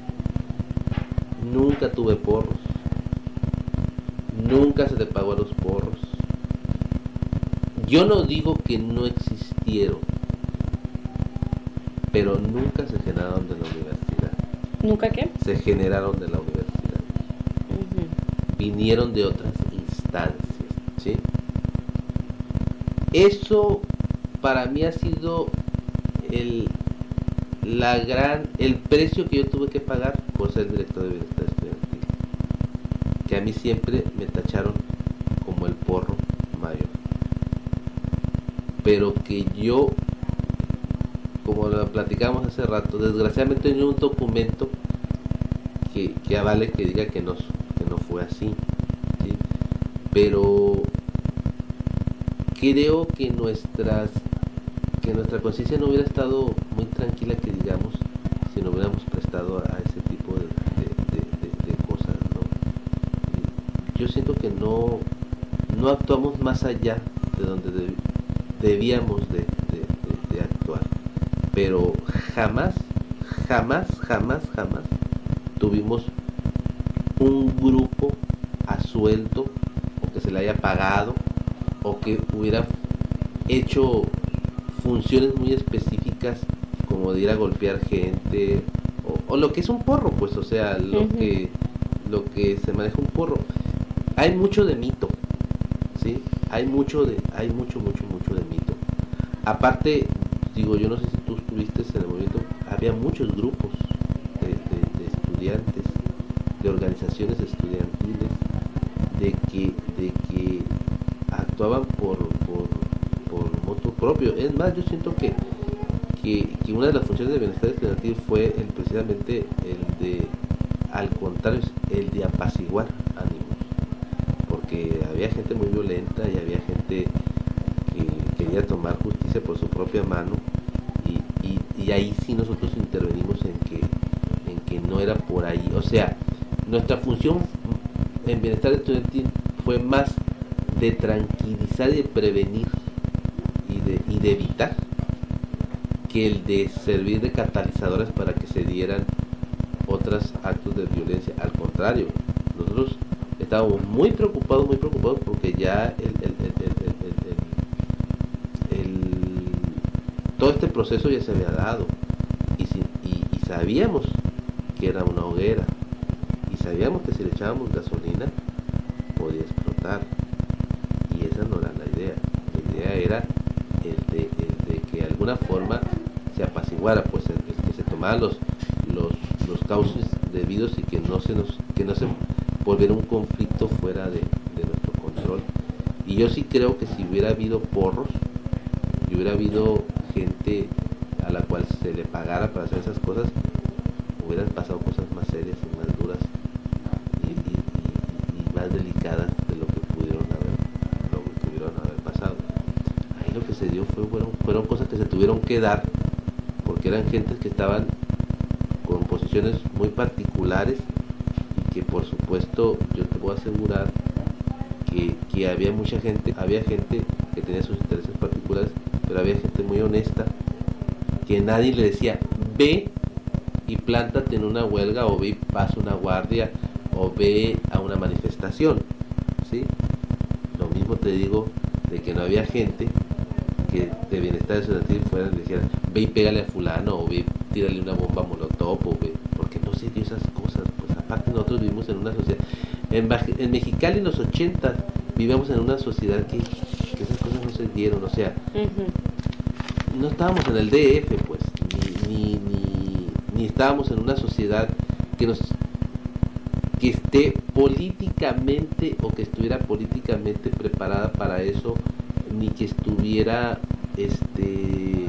Nunca tuve porros, nunca se le pagó a los porros. Yo no digo que no existieron, pero nunca se generaron de la universidad. ¿Nunca qué? Se generaron de la universidad. Uh-huh. Vinieron de otras instancias, ¿sí? Eso para mí ha sido el la gran el precio que yo tuve que pagar por ser director de Bienestar Estudiantil, que a mí siempre me tacharon como el porro mayor, pero que yo, como lo platicamos hace rato, desgraciadamente no hay un documento que, que avale que diga que no, que no fue así, ¿sí? Pero creo que nuestras que nuestra conciencia no hubiera estado muy tranquila, que digamos, si no hubiéramos prestado a, a ese tipo de, de, de, de, de cosas, ¿no? Y yo siento que no no actuamos más allá de donde de, debíamos de, de, de, de actuar, pero jamás jamás jamás jamás tuvimos un grupo a sueldo, o que se le haya pagado, o que hubiera hecho funciones muy específicas, como de ir a golpear gente, o, o lo que es un porro, pues, o sea, lo uh-huh. que lo que se maneja un porro. Hay mucho de mito, ¿sí? Hay mucho de hay mucho mucho mucho de mito. Aparte, digo, yo no sé si tú estuviste en el movimiento, había muchos grupos de, de, de estudiantes, de organizaciones estudiantiles, de que de que actuaban por por por moto propio. Es más, yo siento que, que, que una de las funciones de Bienestar Estudiantil fue el, precisamente el de, al contrario, el de apaciguar ánimos, porque había gente muy violenta y había gente que quería tomar justicia por su propia mano, y, y, y ahí sí nosotros intervenimos en que, en que no era por ahí. O sea, nuestra función en Bienestar Estudiantil fue más de tranquilizar y de prevenir y de, y de evitar, que el de servir de catalizadores para que se dieran otros actos de violencia. Al contrario, nosotros estábamos muy preocupados, muy preocupados porque ya el, el, el, el, el, el, el todo este proceso ya se había dado, y, si, y, y sabíamos que era una hoguera, y sabíamos que si le echábamos gasolina podía explotar, y esa no era la idea. La idea era el de, el de que de alguna forma se apaciguara, pues el, el que se tomaran los, los, los cauces debidos, y que no se nos que no se volviera un conflicto fuera de, de nuestro control. Y yo sí creo que si hubiera habido porros, y hubiera habido gente a la cual se le pagara para hacer esas cosas, hubieran pasado cosas más serias y más duras y, y, y, y más delicadas de lo que pudieron haber lo que pudieron haber pasado. Ahí lo que se dio fue bueno fueron cosas que se tuvieron que dar porque eran gentes que estaban con posiciones muy particulares y que por supuesto yo te puedo asegurar que, que había mucha gente, había gente que tenía sus intereses particulares, pero había gente muy honesta que nadie le decía ve y plántate en una huelga, o ve y pasa una guardia, o ve a una manifestación, ¿sí? Lo mismo te digo de que no había gente que de bienestar estudiantil fueran y le dijeran ve y pégale a fulano, o ve y tírale una bomba molotov, o ve, porque no se dio esas cosas. Pues aparte nosotros vivimos en una sociedad, en, en Mexicali en los ochentas vivíamos en una sociedad que, que esas cosas no se dieron, o sea, uh-huh. no estábamos en el D F, pues, ni, ni, ni, ni estábamos en una sociedad que nos que esté políticamente o que estuviera políticamente preparada para eso, ni que estuviera este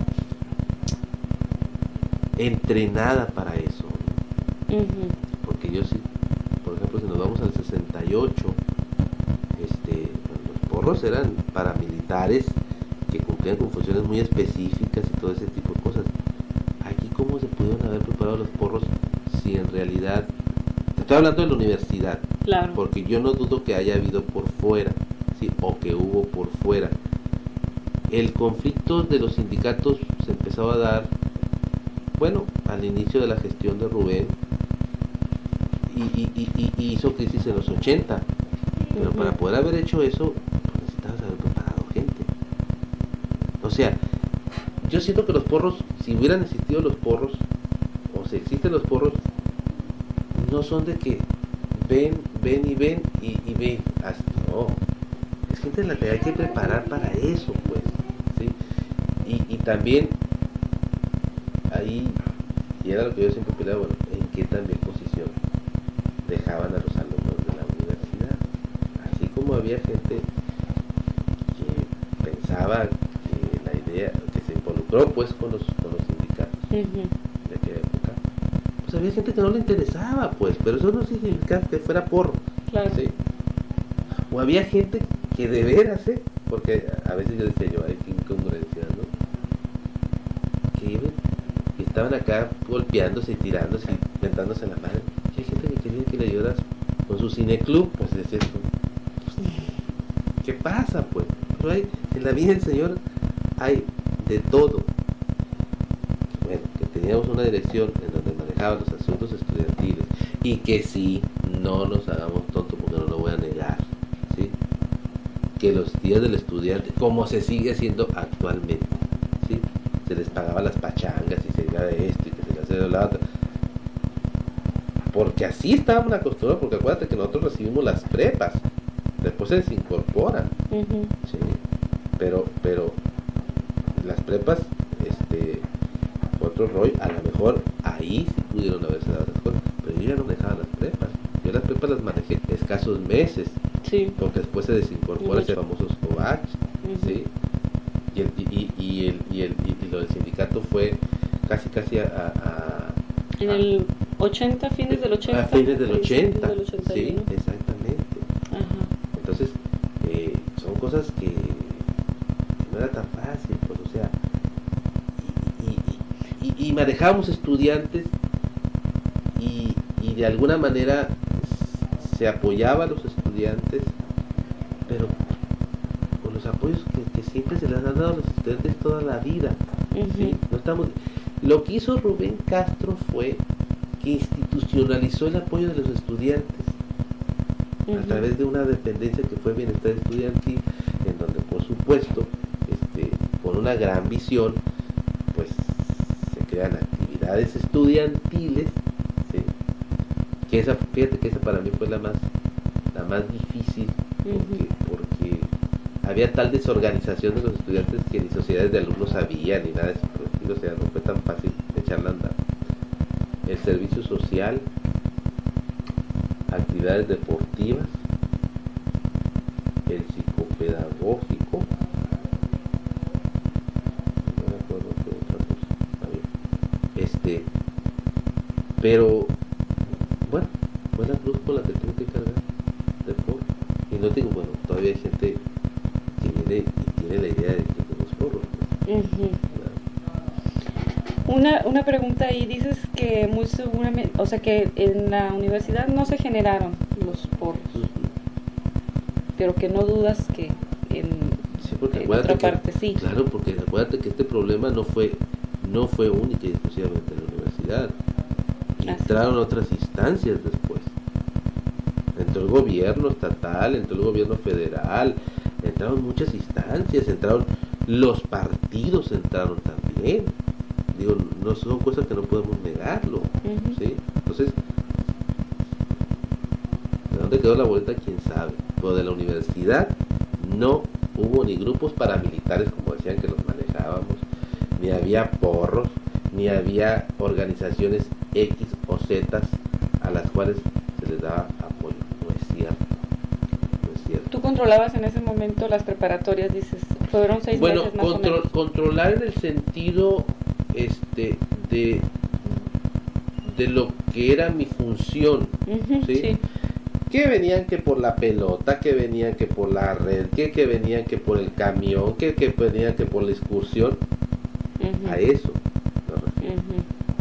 entrenada para eso, uh-huh. porque yo sí, por ejemplo, si nos vamos al sesenta y ocho, este, los porros eran paramilitares que cumplían con funciones muy específicas y todo ese tipo de cosas. Aquí, ¿cómo se pudieron haber preparado los porros si en realidad, te estoy hablando de la universidad, claro. porque yo no dudo que haya habido por fuera, ¿sí? O que hubo por fuera. El conflicto de los sindicatos se empezó a dar, bueno, al inicio de la gestión de Rubén, y, y, y, y hizo crisis en los ochenta, pero uh-huh. para poder haber hecho eso, pues necesitabas haber preparado gente. O sea, yo siento que los porros, si hubieran existido los porros, o si existen los porros, no son de que ven, ven y ven y, y ven, hasta, no, es gente en la que hay que preparar para eso, pues, ¿sí? Y, y también, ahí, y era lo que yo siempre peleaba, bueno, ¿en qué también posición dejaban a los alumnos de la universidad? Así como había gente que pensaba que la idea, que se involucró pues con los, con los sindicatos uh-huh. de aquella época, pues había gente que no le interesaba, pues, pero eso no significa que fuera porro, claro. ¿sí? O había gente que de veras, ¿eh? Porque a veces yo decía yo, hay incongruencias, ¿no? Que iban, que estaban acá golpeándose y tirándose y mentándose la madre. Y hay gente que quería que le ayudaras con su cineclub, pues decías tú, pues, ¿qué pasa, pues? Pero hay, en la vida del Señor hay de todo. Bueno, que teníamos una dirección en donde manejaba los asuntos estudiantiles y que sí, no nos hagamos tontos porque no lo voy a negar, ¿sí? Que los días del estudiante, como se sigue haciendo actualmente, ¿sí? Se les pagaba las pachangas y se iba de esto y que se le hacía de la otra, porque así estábamos acostumbrados, porque acuérdate que nosotros recibimos las prepas, después se les incorporan, uh-huh. ¿sí? pero pero las prepas, este, otro rollo, a lo mejor ahí sí pudieron haberse dado las cosas, pero yo ya no dejaba las prepas, yo las prepas las manejé escasos meses, sí. porque después se desincorpora ese famoso SCOBACH, uh-huh. ¿sí? y, el, y, y, el, y, el, y lo del sindicato fue casi casi a, a, en a el ochenta, fines del ochenta, a fines del ochenta, del ochenta y uno. Sí, exactamente. Ajá. Entonces eh, son cosas que no era tan fácil, pues, o sea, y, y, y, y manejábamos estudiantes y, y de alguna manera se apoyaba a los estudiantes, pero con los apoyos que, que siempre se les han dado a los estudiantes toda la vida, uh-huh. ¿sí? No estamos, lo que hizo Rubén Castro fue que institucionalizó el apoyo de los estudiantes uh-huh. a través de una dependencia que fue Bienestar Estudiantil, en donde por supuesto este, con una gran visión pues se crean actividades estudiantiles, ¿sí? que esa, fíjate que esa para mí fue la más la más difícil porque, uh-huh. porque había tal desorganización de los estudiantes que ni sociedades de alumnos había ni nada de eso, o sea, no fue tan fácil echarla a andar. El servicio social, actividades deportivas, el psicopedagógico, no me acuerdo qué otra cosa había. Este, pero bueno, fue la cruz con la que tuve que cargar de porro. Y no digo, bueno, todavía hay gente que viene y tiene la idea de que los porros, Ujú. Una, una pregunta ahí, dices que muy seguramente, o sea que en la universidad no se generaron los poros, Ujú. pero que no dudas que en, Sí, porque en acuérdate otra que, parte sí. claro, porque acuérdate que este problema no fue, no fue única y exclusivamente en la universidad. Entraron otras instancias después. Entró el gobierno estatal, entró el gobierno federal, entraron muchas instancias, entraron los partidos, entraron también. Digo, no son cosas que no podemos negarlo. Ujú. ¿Sí? Entonces, ¿de dónde quedó la boleta? Quién sabe. Pero de la universidad no hubo ni grupos paramilitares como decían que los manejábamos, ni había porros, ni había organizaciones X o Z a las cuales se les daba apoyo. No es cierto. No es cierto. Tú controlabas en ese momento las preparatorias, dices, fueron seis Bueno, meses más control, o menos. controlar en el sentido este de de lo que era mi función, Ujú, ¿sí? sí. Que venían que por la pelota, que venían que por la red, que, que venían que por el camión, que, que venían que por la excursión. Ujú, A eso me refiero. ujú.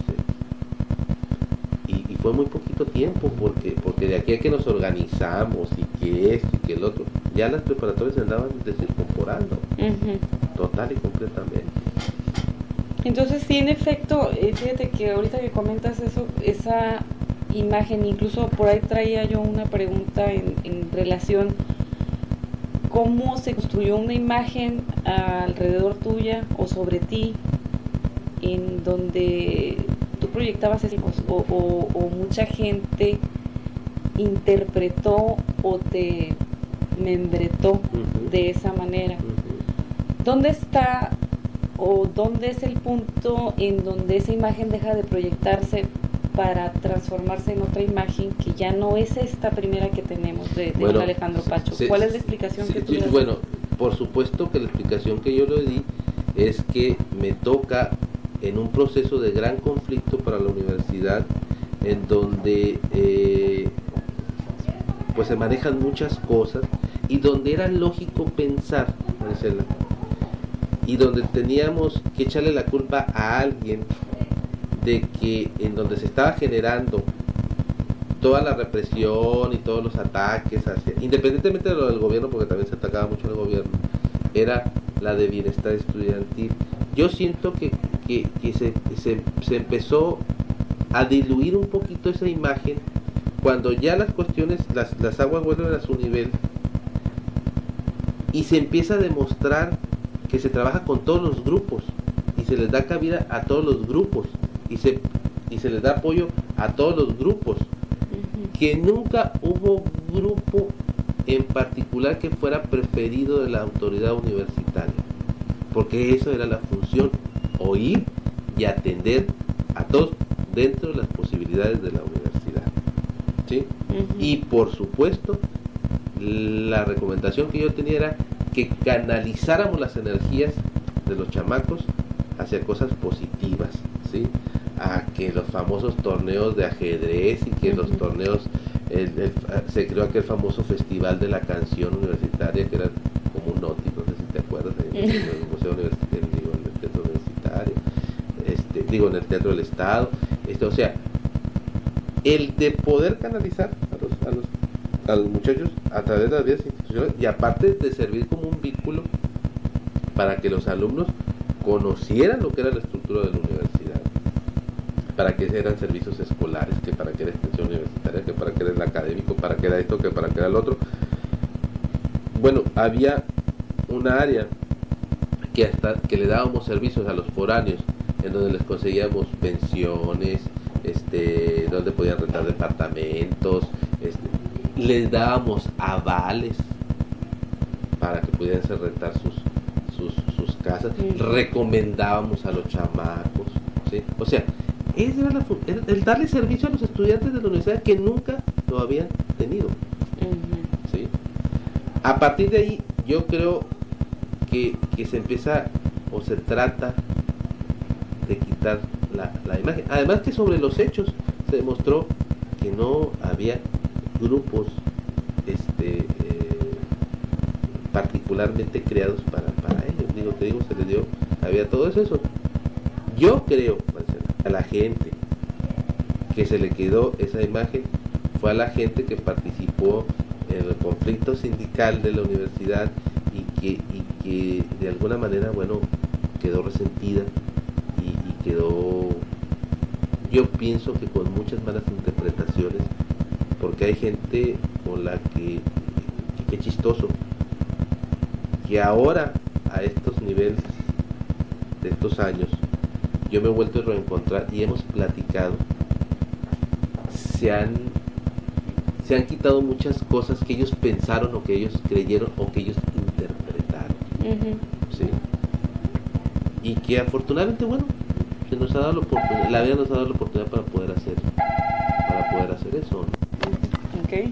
Sí. Y, y fue muy poquito tiempo, porque porque de aquí a que nos organizamos y que esto y que el otro, ya las preparatorias se andaban descomporando, Ujú. total y completamente. Entonces sí, en efecto, eh, fíjate que ahorita que comentas eso, esa imagen, incluso por ahí traía yo una pregunta en, en relación cómo se construyó una imagen alrededor tuya o sobre ti en donde tú proyectabas esas cosas, o, o, o mucha gente interpretó o te membretó Ujú. de esa manera. Ujú. ¿Dónde está o dónde es el punto en donde esa imagen deja de proyectarse para transformarse en otra imagen que ya no es esta primera que tenemos de, de Bueno, un Alejandro Pacho? se- ¿Cuál es la explicación sí, que tú sí, le das? bueno, por supuesto que la explicación que yo le di es que me toca en un proceso de gran conflicto para la universidad, en donde eh, pues se manejan muchas cosas y donde era lógico pensar, Marcela, y donde teníamos que echarle la culpa a alguien de que en donde se estaba generando toda la represión y todos los ataques hacia, independientemente de lo del gobierno, porque también se atacaba mucho el gobierno, era la de bienestar estudiantil. Yo siento que, que, que se, se, se empezó a diluir un poquito esa imagen cuando ya las cuestiones, las, las aguas vuelven a su nivel y se empieza a demostrar que se trabaja con todos los grupos y se les da cabida a todos los grupos y se, y se les da apoyo a todos los grupos, Ujú. que nunca hubo grupo en particular que fuera preferido de la autoridad universitaria, porque eso era la función, oír y atender a todos dentro de las posibilidades de la universidad, ¿sí? Ujú. Y por supuesto, la recomendación que yo tenía era que canalizáramos las energías de los chamacos hacia cosas positivas, ¿sí? A que los famosos torneos de ajedrez y que los Ujú. torneos, el, el, se creó aquel famoso festival de la canción universitaria que era como un noti, no sé si te acuerdas, en el, en el museo universitario, digo, en el teatro universitario, este, digo, en el teatro del estado, este, o sea, el de poder canalizar a los, a los a los muchachos a través de las vías institucionales y aparte de servir como un vínculo para que los alumnos conocieran lo que era la estructura de la universidad, para que eran servicios escolares, que para que era extensión universitaria, que para que era el académico, para que era esto, que para que era el otro. Bueno, había una área que hasta que le dábamos servicios a los foráneos, en donde les conseguíamos pensiones, este, donde podían rentar departamentos, este, les dábamos avales para que pudiesen rentar sus, sus, sus casas, Sí. recomendábamos a los chamacos, ¿sí? O sea, ese era la, el, el darle servicio a los estudiantes de la universidad que nunca lo habían tenido, Ujú. ¿sí? A partir de ahí, yo creo que, que se empieza o se trata de quitar la, la imagen. Además que sobre los hechos se demostró que no había grupos este eh, particularmente creados para, para ellos. Digo, te digo, se les dio había todo eso. Yo creo, Marcela, a la gente que se le quedó esa imagen fue a la gente que participó en el conflicto sindical de la universidad y que, y que de alguna manera, bueno, quedó resentida y, y quedó, yo pienso que con muchas malas interpretaciones, porque hay gente con la que, qué chistoso, que ahora a estos niveles de estos años, yo me he vuelto a reencontrar y hemos platicado, se han, se han quitado muchas cosas que ellos pensaron o que ellos creyeron o que ellos interpretaron. Uh-huh. ¿Sí? Y que afortunadamente, bueno, se nos ha dado la oportunidad, la vida nos ha dado la oportunidad para poder hacer, para poder hacer eso, ¿no? Okay.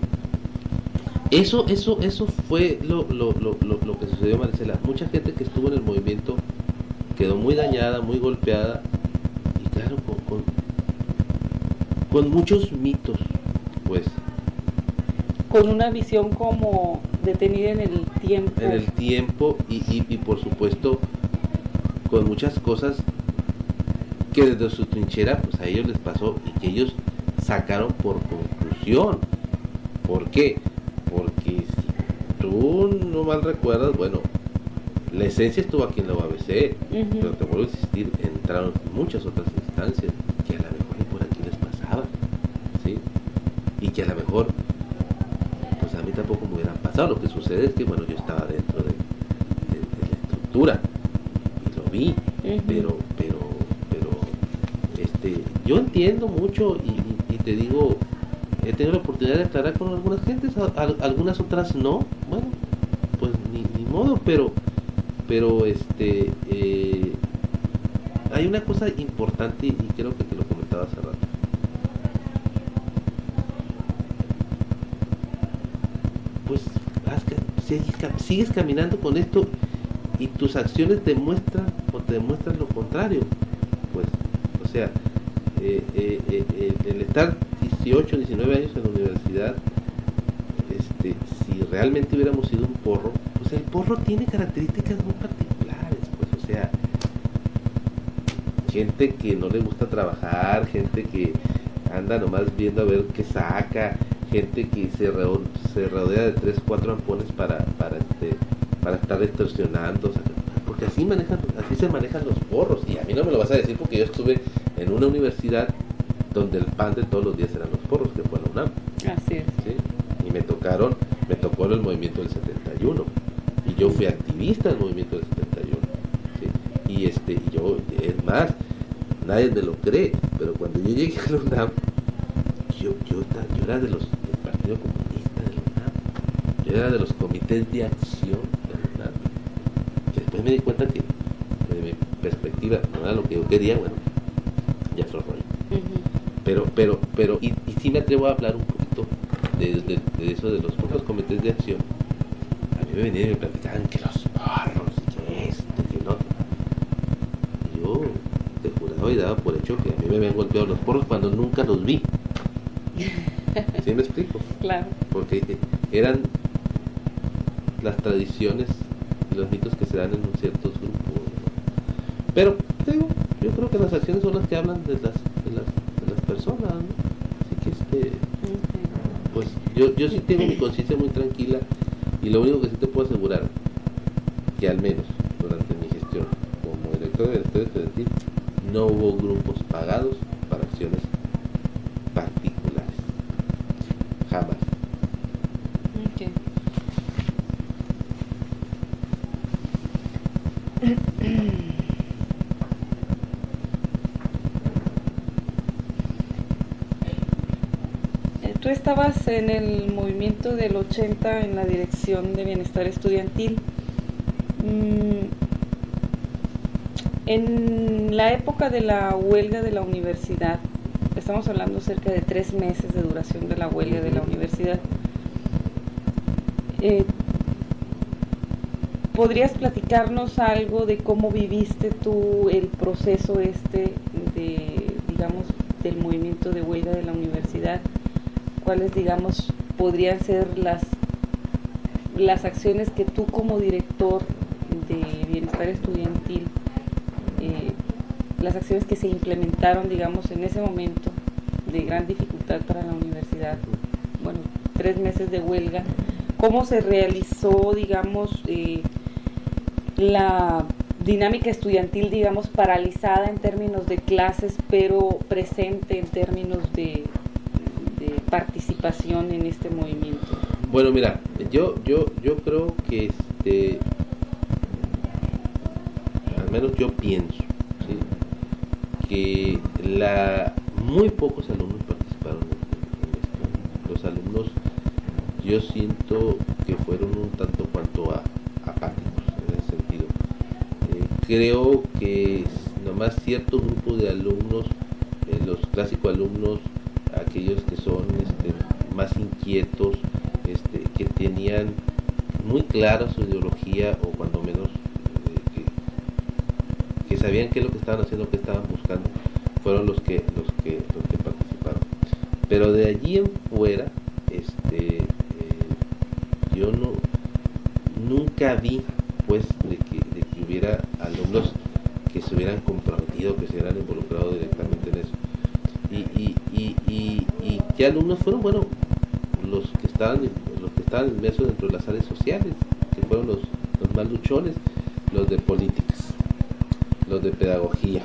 Eso, eso, eso fue lo, lo, lo, lo, lo que sucedió, Marcela. Mucha gente que estuvo en el movimiento quedó muy dañada, muy golpeada, y claro, con, con, con muchos mitos, pues. Con una visión como detenida en el tiempo. En el tiempo y, y, y por supuesto con muchas cosas que desde su trinchera pues a ellos les pasó y que ellos sacaron por conclusión. ¿Por qué? Porque si tú no mal recuerdas, bueno, la esencia estuvo aquí en la U A B C, uh-huh. Pero te vuelvo a insistir, entraron muchas otras instancias que a lo mejor ni por aquí les pasaba, ¿sí? Y que a lo mejor pues a mí tampoco me hubieran pasado. Lo que sucede es que bueno, yo estaba dentro de, de, de la estructura y lo vi, uh-huh. pero pero pero este yo entiendo mucho y, y, y te digo, he tenido la oportunidad de aclarar con algunas gentes, a, a, algunas otras no, bueno, pues ni, ni modo, pero pero este eh, hay una cosa importante y creo que te lo comentaba hace rato. Pues sigues, sigues caminando con esto y tus acciones demuestran o te demuestran lo contrario, pues, o sea, eh, eh, eh, el estar dieciocho, diecinueve años en la universidad, este, si realmente hubiéramos sido un porro, pues el porro tiene características muy particulares, pues, o sea, gente que no le gusta trabajar, gente que anda nomás viendo a ver qué saca, gente que se, ro se rodea de tres, cuatro ampones para, para, este, para estar extorsionando, o sea, porque así manejan, así se manejan los porros, y a mí no me lo vas a decir porque yo estuve en una universidad donde el pan de todos los días eran los porros, que fue la UNAM. Así es. ¿Sí? Y me tocaron, me tocó el movimiento del setenta y uno, y yo fui activista del movimiento del setenta y uno, ¿sí? Y este, y yo, es más, nadie me lo cree, pero cuando yo llegué a la UNAM, yo, yo, yo era de los del Partido Comunista de la UNAM, yo era de los comités de acción de la UNAM, que después me di cuenta que desde mi perspectiva no era lo que yo quería, bueno, ya fue rollo. Uh-huh. Pero, pero, pero, y, y sí me atrevo a hablar un poquito de, de, de eso de los otros comités de acción. A mí me venían y me platicaban que los porros, que esto, que no. Y yo te juraba y daba por hecho que a mí me habían golpeado los porros cuando nunca los vi. ¿Sí me explico? Claro. Porque eran las tradiciones y los mitos que se dan en ciertos grupos, ¿no? Pero, te digo, yo creo que las acciones son las que hablan de las, de las, de las personas, ¿no? Así que, este, okay. Pues yo, yo sí tengo mi conciencia muy tranquila y lo único que sí te puedo asegurar, que al menos durante mi gestión como director del Ministerio Estudiantil, no hubo grupos pagados para acciones particulares. Jamás. Okay. Tú estabas en el movimiento del ochenta en la Dirección de Bienestar Estudiantil. En la época de la huelga de la universidad, estamos hablando cerca de tres meses de duración de la huelga de la universidad, eh, ¿podrías platicarnos algo de cómo viviste tú el proceso este de, digamos, del movimiento de huelga de la universidad? ¿Cuáles, digamos, podrían ser las, las acciones que tú como director de Bienestar Estudiantil las acciones que se implementaron, digamos, en ese momento de gran dificultad para la universidad, bueno, tres meses de huelga, cómo se realizó, digamos, eh, la dinámica estudiantil, digamos, paralizada en términos de clases, pero presente en términos de, de participación en este movimiento. Bueno, mira, yo yo yo creo que este, al menos yo pienso, ¿sí?, que la muy pocos alumnos participaron en, en esto. Los alumnos, yo siento que fueron un tanto cuanto a, apáticos en ese sentido. Eh, creo que nomás cierto grupo de alumnos, eh, los clásicos alumnos, aquellos que son este, más inquietos, este, que tenían muy clara su ideología, o cuando menos eh, que, que sabían qué es lo que estaban haciendo, qué estaban buscando, fueron los que los que los que participaron. Pero de allí en fuera, este eh, yo no nunca vi, pues, de que, de que hubiera alumnos que se hubieran comprometido, que se hubieran involucrado directamente en eso. Y, y, y, y, y qué alumnos fueron, bueno, los que estaban los que estaban inmersos dentro de las áreas sociales, que fueron los, los más luchones, los de políticas, los de pedagogía,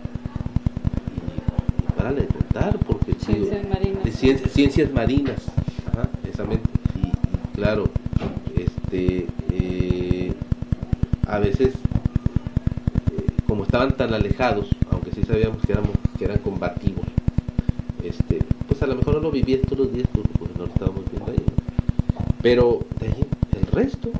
y, y para de contar, porque Ciencias marinas. de ciencias, ciencias marinas, ajá, exactamente. Y, y claro, este eh, a veces, eh, como estaban tan alejados, aunque sí sabíamos que éramos que eran combativos, este pues a lo mejor no lo vivían todos los días porque, porque no lo estábamos viendo ahí, ¿no? Pero de ahí el resto,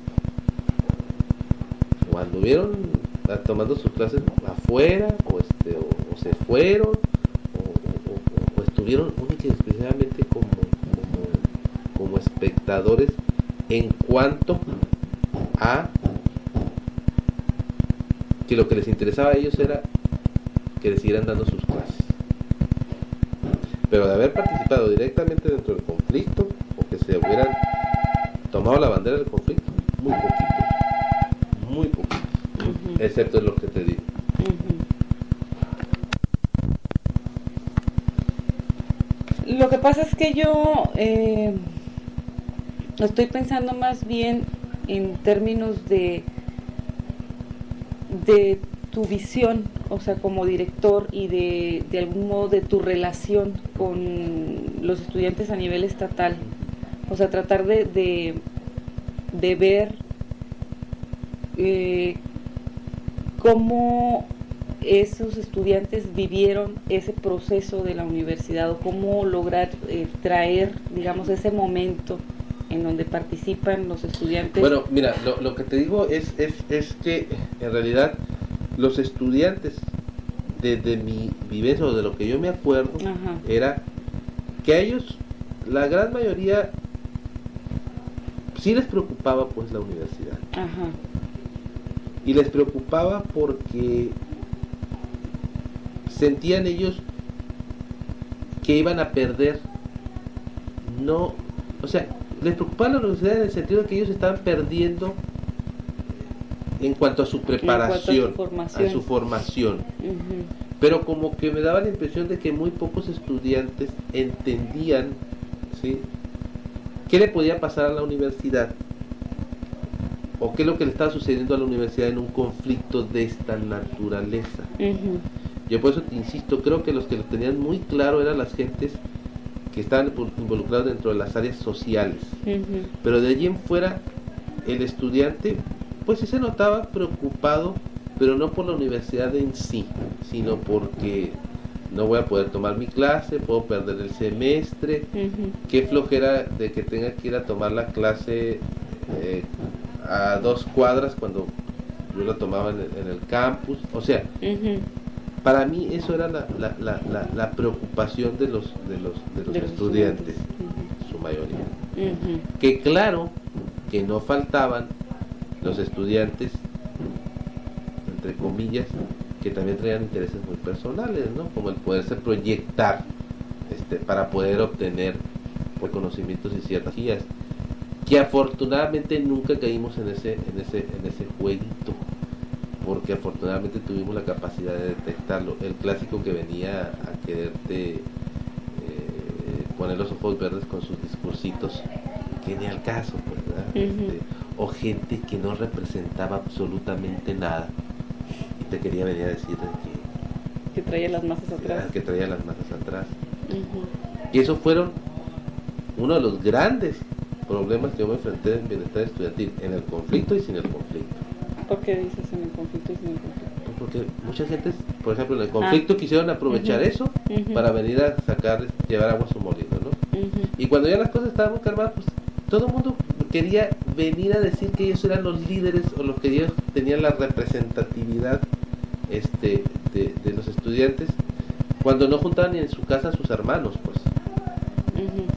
cuando vieron tomando sus clases afuera, o este o, o se fueron, o, o, o, o estuvieron únicamente y exclusivamente como, como como espectadores, en cuanto a que lo que les interesaba a ellos era que les siguieran dando sus clases. Pero de haber participado directamente dentro del conflicto, o que se hubieran tomado la bandera del conflicto, muy poquitos, muy poquitos, uh-huh. Excepto en lo que te digo. Uh-huh. Lo que pasa es que yo eh, estoy pensando más bien en términos de de tu visión, o sea, como director, y de, de algún modo de tu relación con los estudiantes a nivel estatal. O sea, tratar de, de, de ver eh, cómo esos estudiantes vivieron ese proceso de la universidad, o cómo lograr eh, traer, digamos, ese momento en donde participan los estudiantes. Bueno, mira, lo, lo que te digo es, es, es que en realidad los estudiantes, desde mi vivencia o de lo que yo me acuerdo, ajá, era que a ellos, la gran mayoría, sí les preocupaba pues la universidad. Ajá. Y les preocupaba porque sentían ellos que iban a perder, no, o sea, les preocupaba la universidad en el sentido de que ellos estaban perdiendo en cuanto a su preparación, a su, a su formación. Uh-huh. Pero como que me daba la impresión de que muy pocos estudiantes entendían, ¿sí?, qué le podía pasar a la universidad, o qué es lo que le estaba sucediendo a la universidad en un conflicto de esta naturaleza. Uh-huh. Yo por eso te insisto, creo que los que lo tenían muy claro eran las gentes que estaban involucrados dentro de las áreas sociales. Uh-huh. Pero de allí en fuera, el estudiante pues sí se notaba preocupado, pero no por la universidad en sí, sino porque no voy a poder tomar mi clase, puedo perder el semestre, uh-huh, qué flojera de que tenga que ir a tomar la clase eh, a dos cuadras cuando yo la tomaba en el, en el campus. O sea, uh-huh, para mí eso era la, la, la, la, la preocupación de los de los, de los, de los estudiantes, estudiantes. Uh-huh. Su mayoría. Uh-huh. Que claro que no faltaban los estudiantes, entre comillas, que también traían intereses muy personales, ¿no? Como el poderse proyectar este, para poder obtener por conocimientos y ciertas guías, que afortunadamente nunca caímos en ese en ese en ese jueguito. porque afortunadamente tuvimos la capacidad de detectarlo. El clásico que venía a quererte eh, poner los ojos verdes con sus discursitos, que ni al caso, pues, ¿verdad? Uh-huh. Este, o gente que no representaba absolutamente nada y te quería venir a decir que, que traía las masas atrás. que traía las masas atrás. Uh-huh. Y esos fueron uno de los grandes problemas que yo me enfrenté en bienestar estudiantil, en el conflicto y sin el conflicto. ¿Por qué dices en el conflicto y sin el conflicto? Pues porque mucha gente, por ejemplo, en el conflicto ah. quisieron aprovechar uh-huh. eso uh-huh. para venir a sacar, llevar agua a su molino, ¿no? Uh-huh. Y cuando ya las cosas estaban muy calmadas, pues todo el mundo quería venir a decir que ellos eran los líderes o los que ellos tenían la representatividad este, de, de los estudiantes, cuando no juntaban ni en su casa a sus hermanos, pues. Uh-huh.